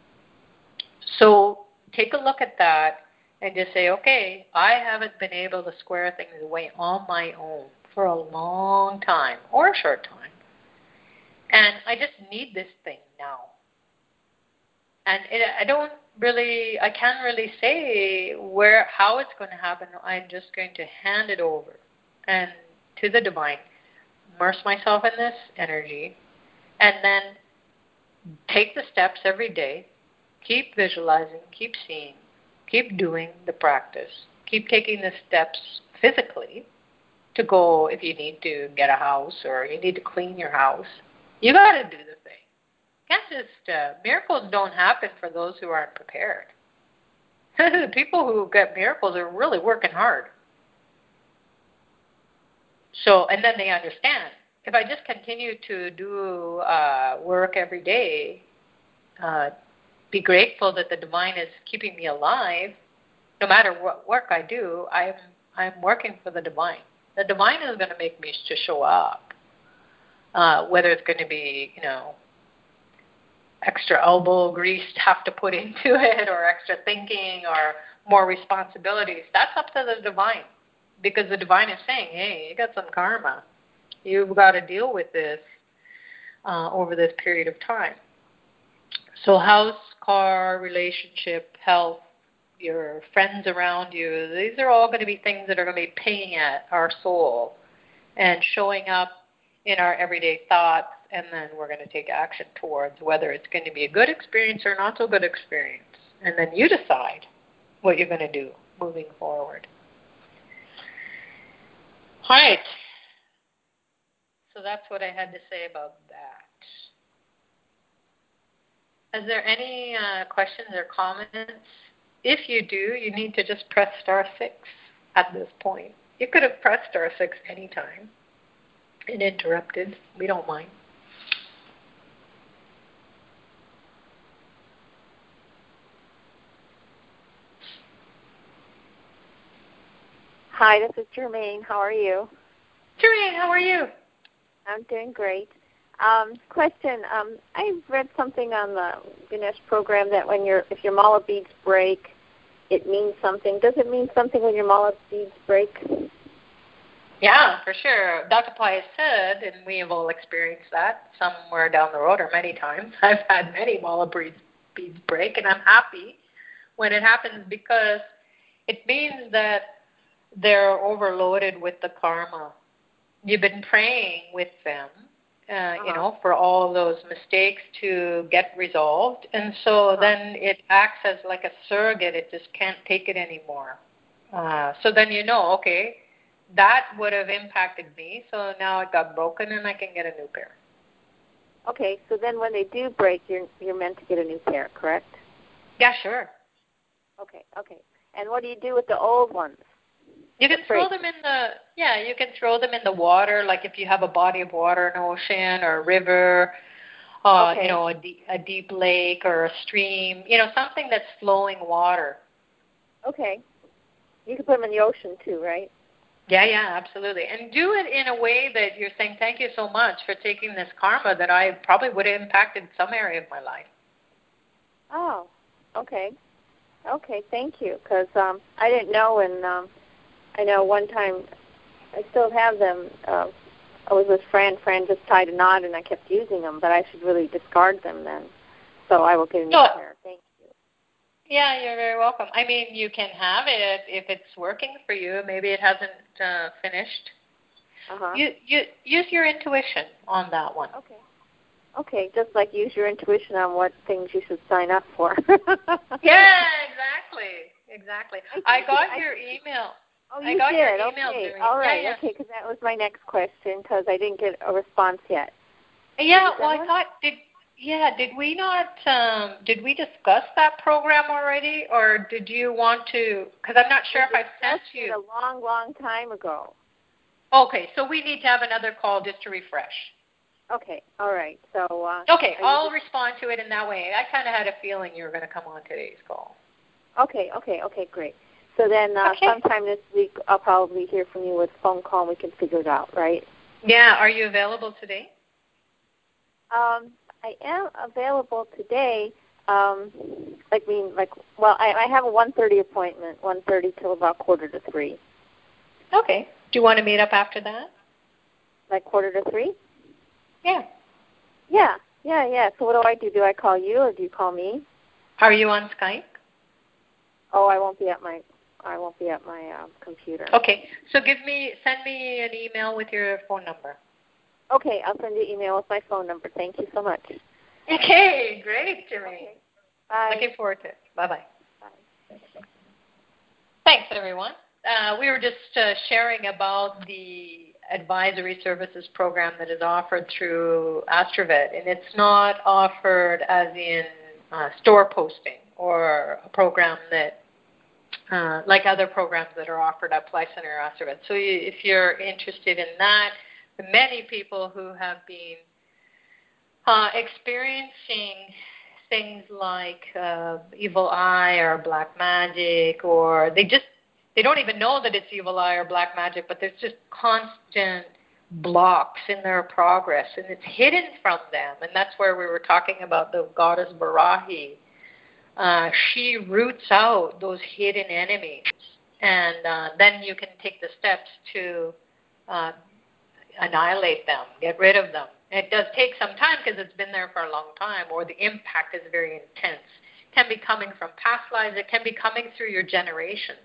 So take a look at that and just say, okay, I haven't been able to square things away on my own for a long time or a short time. And I just need this thing now. And it, I don't really, I can't really say where, how it's going to happen. I'm just going to hand it over and to the divine, immerse myself in this energy, and then take the steps every day. Keep visualizing, keep seeing, keep doing the practice. Keep taking the steps physically to go if you need to get a house or you need to clean your house. You got to do the thing. You can't just, uh, miracles don't happen for those who aren't prepared. The people who get miracles are really working hard. So, and then they understand. If I just continue to do uh, work every day, uh, be grateful that the divine is keeping me alive, no matter what work I do, I'm I'm working for the divine. The divine is going to make me to show up, uh, whether it's going to be, you know, extra elbow grease to have to put into it, or extra thinking, or more responsibilities. That's up to the divine, because the divine is saying, hey, you got some karma. You've got to deal with this uh, over this period of time. So house, car, relationship, health, your friends around you, these are all going to be things that are going to be paying at our soul and showing up in our everyday thoughts, and then we're going to take action towards whether it's going to be a good experience or not so good experience. And then you decide what you're going to do moving forward. All right. So that's what I had to say about that. Is there any uh, questions or comments? If you do, you need to just press star six at this point. You could have pressed star six anytime and interrupted. We don't mind. Hi, this is Jermaine. How are you? Jermaine, how are you? I'm doing great. Um, question: um, I read something on the Ganesh program that when your if your mala beads break, it means something. Does it mean something when your mala beads break? Yeah, for sure. Doctor Pai has said, and we have all experienced that somewhere down the road or many times. I've had many mala beads beads break, and I'm happy when it happens because it means that they're overloaded with the karma. You've been praying with them, uh, uh-huh. you know, for all those mistakes to get resolved. And so uh-huh. then it acts as like a surrogate. It just can't take it anymore. Uh, so then you know, okay, that would have impacted me. So now it got broken and I can get a new pair. Okay, so then when they do break, you're, you're meant to get a new pair, correct? Yeah, sure. Okay, okay. And what do you do with the old ones? You can throw them in the, yeah, you can throw them in the water, like if you have a body of water, an ocean or a river, uh, okay. you know, a, de- a deep lake or a stream, you know, something that's flowing water. Okay. You can put them in the ocean too, right? Yeah, yeah, absolutely. And do it in a way that you're saying, thank you so much for taking this karma that I probably would have impacted some area of my life. Oh, okay. Okay, thank you, because um, I didn't know, and um, I know one time, I still have them. Uh, I was with Fran. Fran just tied a knot, and I kept using them, but I should really discard them then. So I will get a new no. pair. Thank you. Yeah, you're very welcome. I mean, you can have it if it's working for you. Maybe it hasn't uh, finished. Uh-huh. You, you use your intuition on that one. Okay. Okay, just like use your intuition on what things you should sign up for. Yeah, exactly. Exactly. I, I got I, your email. Oh, you I got did? your email. Okay. During, All right. yeah, yeah. Okay, because that was my next question because I didn't get a response yet. Yeah, well, I thought, did yeah, did we not, um, did we discuss that program already, or did you want to, because I'm not sure we if I've sent you. It a long, long time ago. Okay, so we need to have another call just to refresh. Okay, all right. So. Uh, okay, I'll just... respond to it in that way. I kind of had a feeling you were going to come on today's call. Okay, okay, okay, great. So then uh, okay. sometime this week I'll probably hear from you with a phone call and we can figure it out, right? Yeah, are you available today? Um, I am available today. Um, like mean, like well, I, I have a one thirty appointment, one thirty till about quarter to three. Okay. Do you want to meet up after that? Like quarter to three? Yeah. Yeah, yeah, yeah. So what do I do? Do I call you or do you call me? Are you on Skype? Oh, I won't be at my I won't be at my um, computer. Okay. So give me send me an email with your phone number. Okay, I'll send you an email with my phone number. Thank you so much. Okay, great, Jermaine. Okay. Bye. Looking forward to it. Bye-bye. Bye. Thanks, everyone. Uh, we were just uh, sharing about the advisory services program that is offered through Astrovet, and it's not offered as in uh, store posting or a program that, uh, like other programs that are offered at Play Center or Astrovet. So you, if you're interested in that, many people who have been uh, experiencing things like uh, evil eye or black magic, or they just they don't even know that it's evil eye or black magic, but there's just constant blocks in their progress, and it's hidden from them. And that's where we were talking about the goddess Varahi. Uh, she roots out those hidden enemies, and uh, then you can take the steps to uh, annihilate them, get rid of them. It does take some time because it's been there for a long time, or the impact is very intense. It can be coming from past lives. It can be coming through your generations.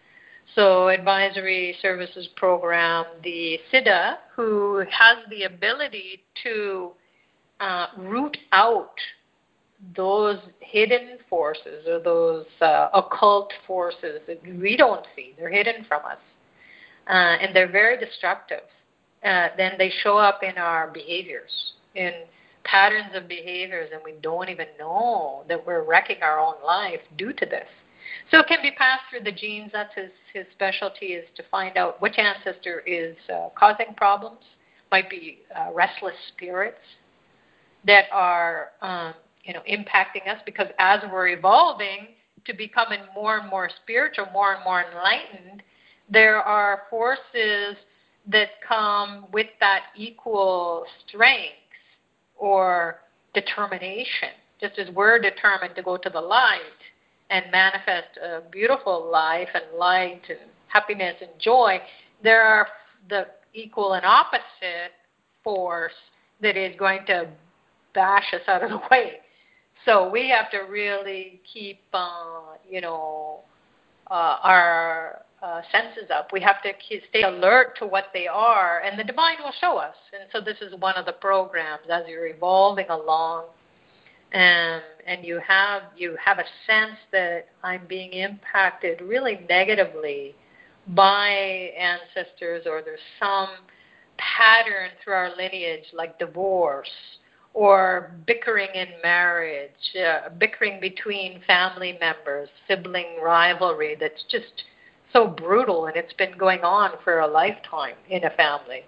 So advisory services program, the SIDA, who has the ability to uh, root out those hidden forces or those uh, occult forces that we don't see. They're hidden from us. Uh, and they're very destructive. Uh, then they show up in our behaviors, in patterns of behaviors, and we don't even know that we're wrecking our own life due to this. So it can be passed through the genes. That's his, his specialty, is to find out which ancestor is uh, causing problems. Might be uh, restless spirits that are um, you know, impacting us, because as we're evolving to becoming more and more spiritual, more and more enlightened, there are forces that come with that equal strength or determination. Just as we're determined to go to the light and manifest a beautiful life and light and happiness and joy, there are the equal and opposite force that is going to bash us out of the way. So we have to really keep, uh, you know, uh, our uh, senses up. We have to keep, stay alert to what they are, and the divine will show us. And so this is one of the programs as you're evolving along, and and you have you have a sense that I'm being impacted really negatively by ancestors, or there's some pattern through our lineage, like divorce or bickering in marriage, uh, bickering between family members, sibling rivalry that's just so brutal, and it's been going on for a lifetime in a family.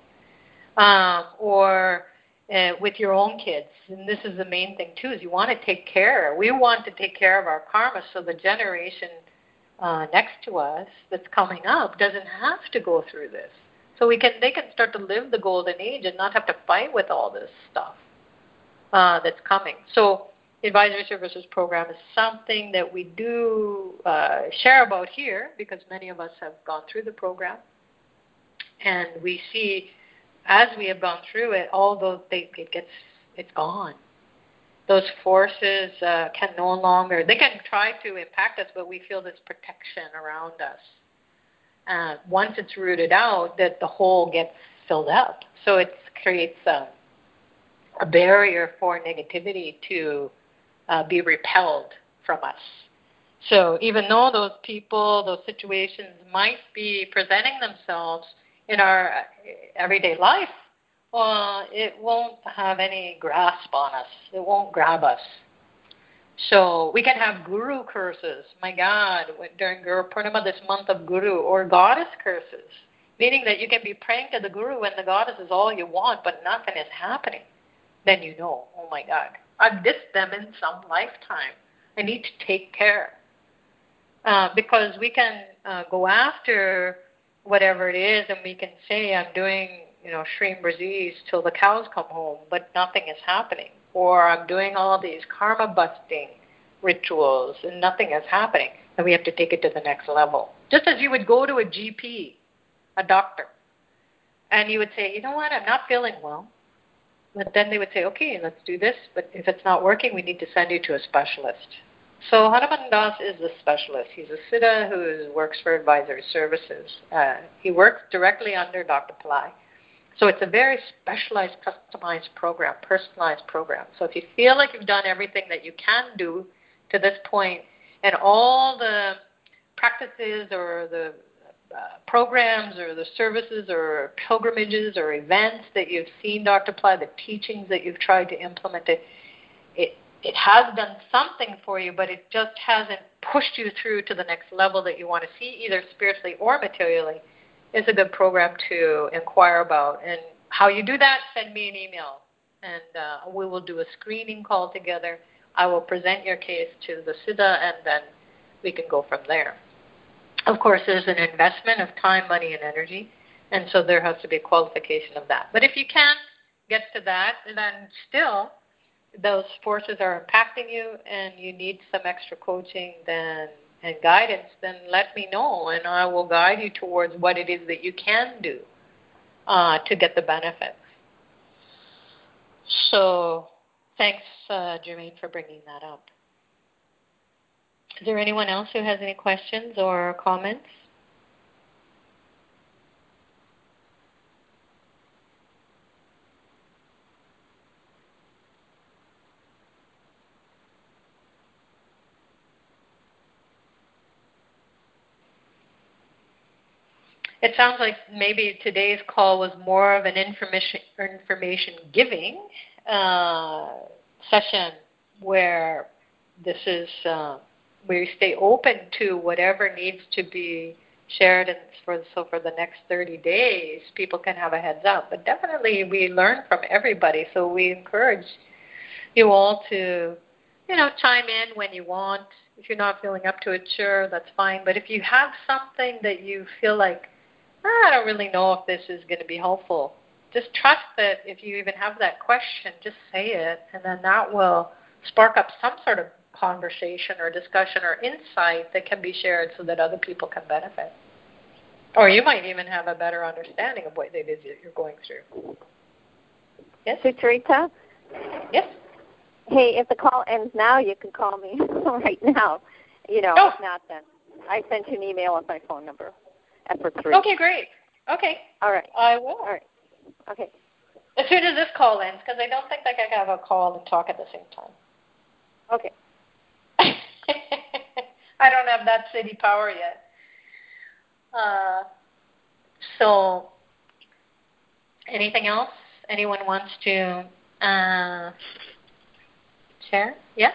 Um, or uh, with your own kids. And this is the main thing, too, is you want to take care. We want to take care of our karma so the generation uh, next to us that's coming up doesn't have to go through this. So we can they can start to live the golden age and not have to fight with all this stuff uh, that's coming. So the Advisory Services Program is something that we do uh, share about here, because many of us have gone through the program. And we see, as we have gone through it, all those, they, it gets, it's gone. Those forces uh, can no longer, they can try to impact us, but we feel this protection around us. Uh, once it's rooted out, that the hole gets filled up. So it creates a, a barrier for negativity to uh, be repelled from us. So even though those people, those situations might be presenting themselves in our everyday life, uh, it won't have any grasp on us. It won't grab us. So we can have guru curses. My God, during Guru Purnima, this month of guru, or goddess curses, meaning that you can be praying to the guru and the goddess is all you want, but nothing is happening. Then you know, oh my God, I've dissed them in some lifetime. I need to take care. Uh, because we can uh, go after whatever it is, and we can say, I'm doing, you know, Shreem Braziz till the cows come home, but nothing is happening. Or I'm doing all these karma-busting rituals, and nothing is happening. And we have to take it to the next level. Just as you would go to a G P, a doctor, and you would say, you know what, I'm not feeling well. But then they would say, okay, let's do this. But if it's not working, we need to send you to a specialist. So Hanuman Das is a specialist. He's a Siddha who works for Advisory Services. Uh, he works directly under Doctor Pillai. So it's a very specialized, customized program, personalized program. So if you feel like you've done everything that you can do to this point, and all the practices or the uh, programs or the services or pilgrimages or events that you've seen Doctor Pillai, the teachings that you've tried to implement, it, it It has done something for you, but it just hasn't pushed you through to the next level that you want to see, either spiritually or materially. It's a good program to inquire about. And how you do that, send me an email, and uh, we will do a screening call together. I will present your case to the Siddha, and then we can go from there. Of course, there's an investment of time, money, and energy, and so there has to be a qualification of that. But if you can't get to that, then still those forces are impacting you and you need some extra coaching then and guidance, then let me know, and I will guide you towards what it is that you can do uh, to get the benefits. So thanks, uh, Jermaine, for bringing that up. Is there anyone else who has any questions or comments? It sounds like maybe today's call was more of an information information giving uh, session where this is uh, we stay open to whatever needs to be shared, and for so for the next thirty days, people can have a heads up. But definitely, we learn from everybody, so we encourage you all to, you know, chime in when you want. If you're not feeling up to it, sure, that's fine. But if you have something that you feel like, oh, I don't really know if this is going to be helpful, just trust that if you even have that question, just say it, and then that will spark up some sort of conversation or discussion or insight that can be shared so that other people can benefit. Or you might even have a better understanding of what it is that you're going through. Yes? Sucharita? Yes? Hey, if the call ends now, you can call me right now. You know, oh. if not, then I sent you an email with my phone number. Effort three. Okay, great. Okay. All right. I will. All right. Okay. As soon as this call ends, because I don't think I can have a call and talk at the same time. Okay. I don't have that city power yet. Uh, so, anything else anyone wants to uh, share? Yeah?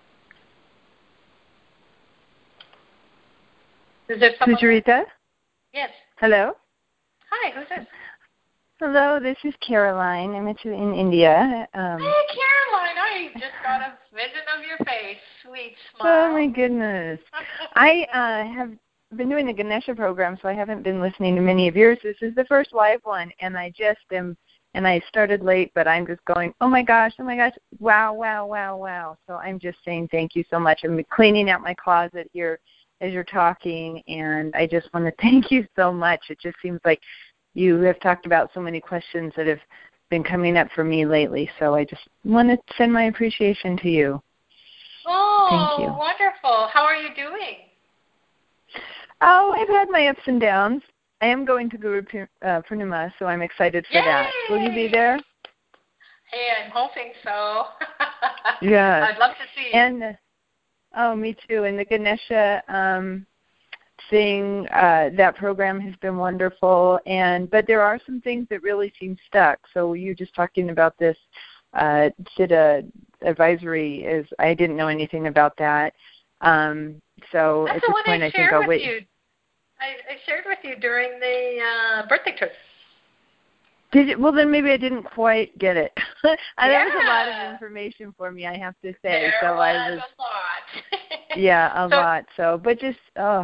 Is there someone? Sucharita? Yes. Hello? Hi, who's this? Hello, this is Caroline. I'm in India. Um, hey, Caroline. I just got a vision of your face. Sweet smile. Oh, my goodness. I uh, have been doing the Ganesha program, so I haven't been listening to many of yours. This is the first live one, and I just am, and I started late, but I'm just going, oh, my gosh, oh, my gosh, wow, wow, wow, wow. So I'm just saying thank you so much. I'm cleaning out my closet here as you're talking, and I just want to thank you so much. It just seems like you have talked about so many questions that have been coming up for me lately, so I just want to send my appreciation to you. Oh, thank you. Wonderful. How are you doing? Oh, I've had my ups and downs. I am going to Guru uh, Purnima, so I'm excited for Yay! that. Will you be there? Hey, I'm hoping so. Yes. I'd love to see. And, uh, oh, me too. And the Ganesha um, thing, uh, that program has been wonderful. And but there are some things that really seem stuck. So you just talking about this uh, Siddha advisory is I didn't know anything about that. Um, so That's at the this one point, I I shared think I'll with wait. you. I, I shared with you during the uh, birthday trip. Did it, well, then maybe I didn't quite get it. Yeah. That was a lot of information for me, I have to say. There so was, I was a lot. yeah, a so, lot. So, but just oh.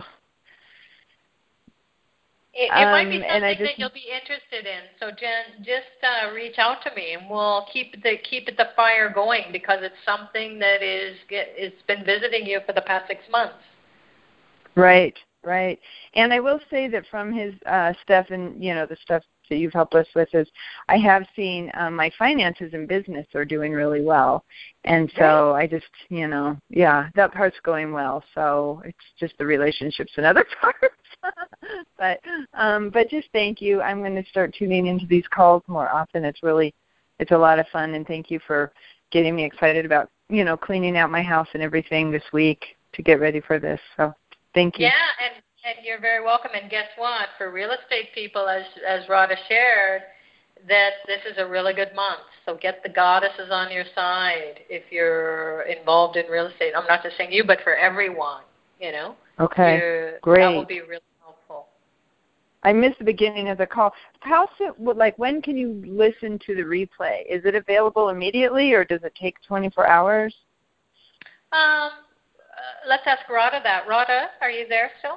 It, it um, might be something just, that you'll be interested in. So, Jen, just uh, reach out to me, and we'll keep the keep the fire going because it's something that is get, it's been visiting you for the past six months. Right, right. And I will say that from his uh, stuff and, you know, the stuff that you've helped us with is I have seen um, my finances and business are doing really well. And so right. I just, you know, yeah, that part's going well. So it's just the relationships and other parts. but um, but just thank you. I'm going to start tuning into these calls more often. It's really, it's a lot of fun. And thank you for getting me excited about, you know, cleaning out my house and everything this week to get ready for this. So. Thank you. Yeah, and, and you're very welcome. And guess what? For real estate people, as as Radha shared, that this is a really good month. So get the goddesses on your side if you're involved in real estate. I'm not just saying you, but for everyone, you know. Okay, great. That will be really helpful. I missed the beginning of the call. How soon, like, when can you listen to the replay? Is it available immediately, or does it take twenty-four hours? Um. Uh, let's ask Radha that. Radha, are you there still?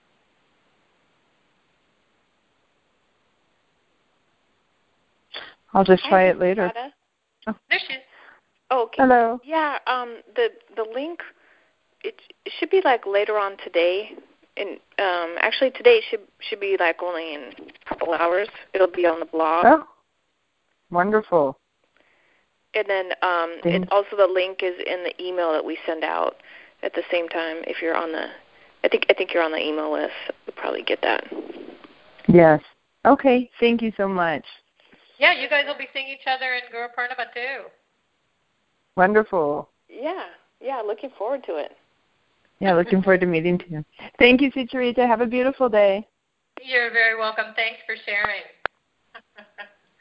I'll just try Hi, it later. Radha. Oh. There she is. Oh, okay. Hello. Yeah, um, the the link it, it should be like later on today, and um, actually today should should be like only in a couple hours. It'll be on the blog. Oh, wonderful. And then um, it, also the link is in the email that we send out at the same time. If you're on the, I think I think you're on the email list. You'll probably get that. Yes. Okay. Thank you so much. Yeah, you guys will be seeing each other in Guru Purnima too. Wonderful. Yeah. Yeah. Looking forward to it. Yeah, looking forward to meeting you. Thank you, Sucharita. Have a beautiful day. You're very welcome. Thanks for sharing.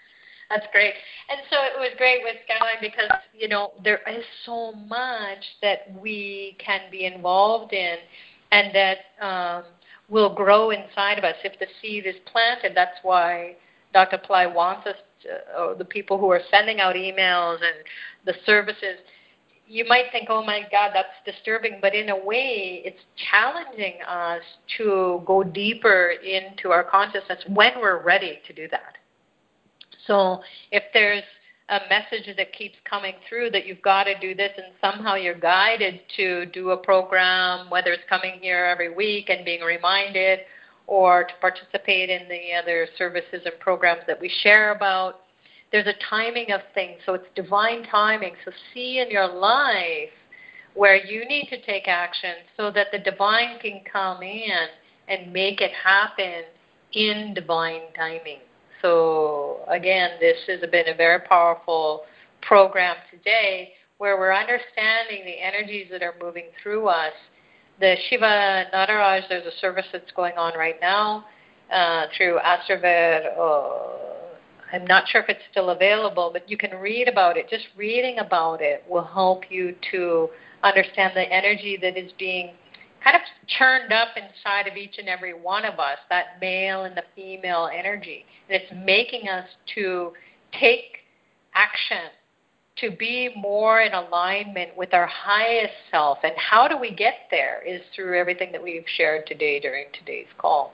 That's great. And so it was great with Skyline because, you know, there is so much that we can be involved in and that um, will grow inside of us. If the seed is planted, that's why Doctor Pillai wants us, to, or the people who are sending out emails and the services, you might think, oh my God, that's disturbing, but in a way, it's challenging us to go deeper into our consciousness when we're ready to do that. So if there's a message that keeps coming through that you've got to do this and somehow you're guided to do a program, whether it's coming here every week and being reminded or to participate in the other services and programs that we share about, there's a timing of things. So it's divine timing. So see in your life where you need to take action so that the divine can come in and make it happen in divine timing. So again, this has been a very powerful program today where we're understanding the energies that are moving through us. The Shiva Nataraj, there's a service that's going on right now uh, through Astrovid. Uh, I'm not sure if it's still available, but you can read about it. Just reading about it will help you to understand the energy that is being kind of churned up inside of each and every one of us, that male and the female energy. And it's making us to take action, to be more in alignment with our highest self. And how do we get there is through everything that we've shared today during today's call.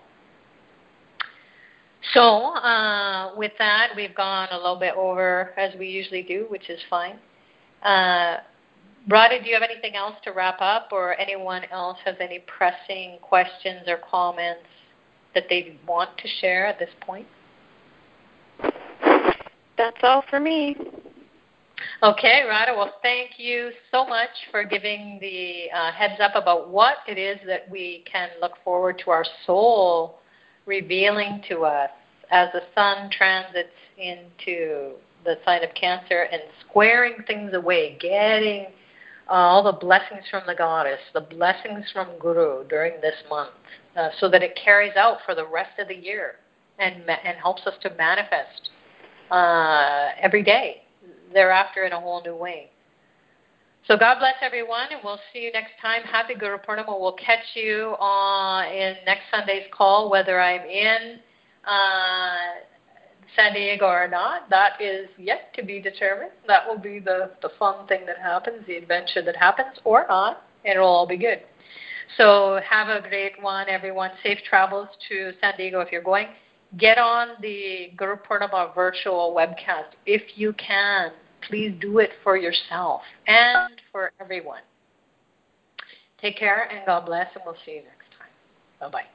So uh, with that, we've gone a little bit over as we usually do, which is fine. Uh, Radha, do you have anything else to wrap up, or anyone else has any pressing questions or comments that they want to share at this point? That's all for me. Okay, Radha, well, thank you so much for giving the uh, heads up about what it is that we can look forward to our soul revealing to us as the sun transits into the sign of Cancer and squaring things away, getting uh, all the blessings from the goddess, the blessings from Guru during this month, uh, so that it carries out for the rest of the year and, ma- and helps us to manifest uh, every day thereafter in a whole new way. So God bless everyone, and we'll see you next time. Happy Guru Purnima. We'll catch you uh, in next Sunday's call, whether I'm in uh, San Diego or not. That is yet to be determined. That will be the, the fun thing that happens, the adventure that happens, or not, and it'll all be good. So have a great one, everyone. Safe travels to San Diego if you're going. Get on the Guru Purnima virtual webcast if you can. Please do it for yourself and for everyone. Take care and God bless, and we'll see you next time. Bye-bye.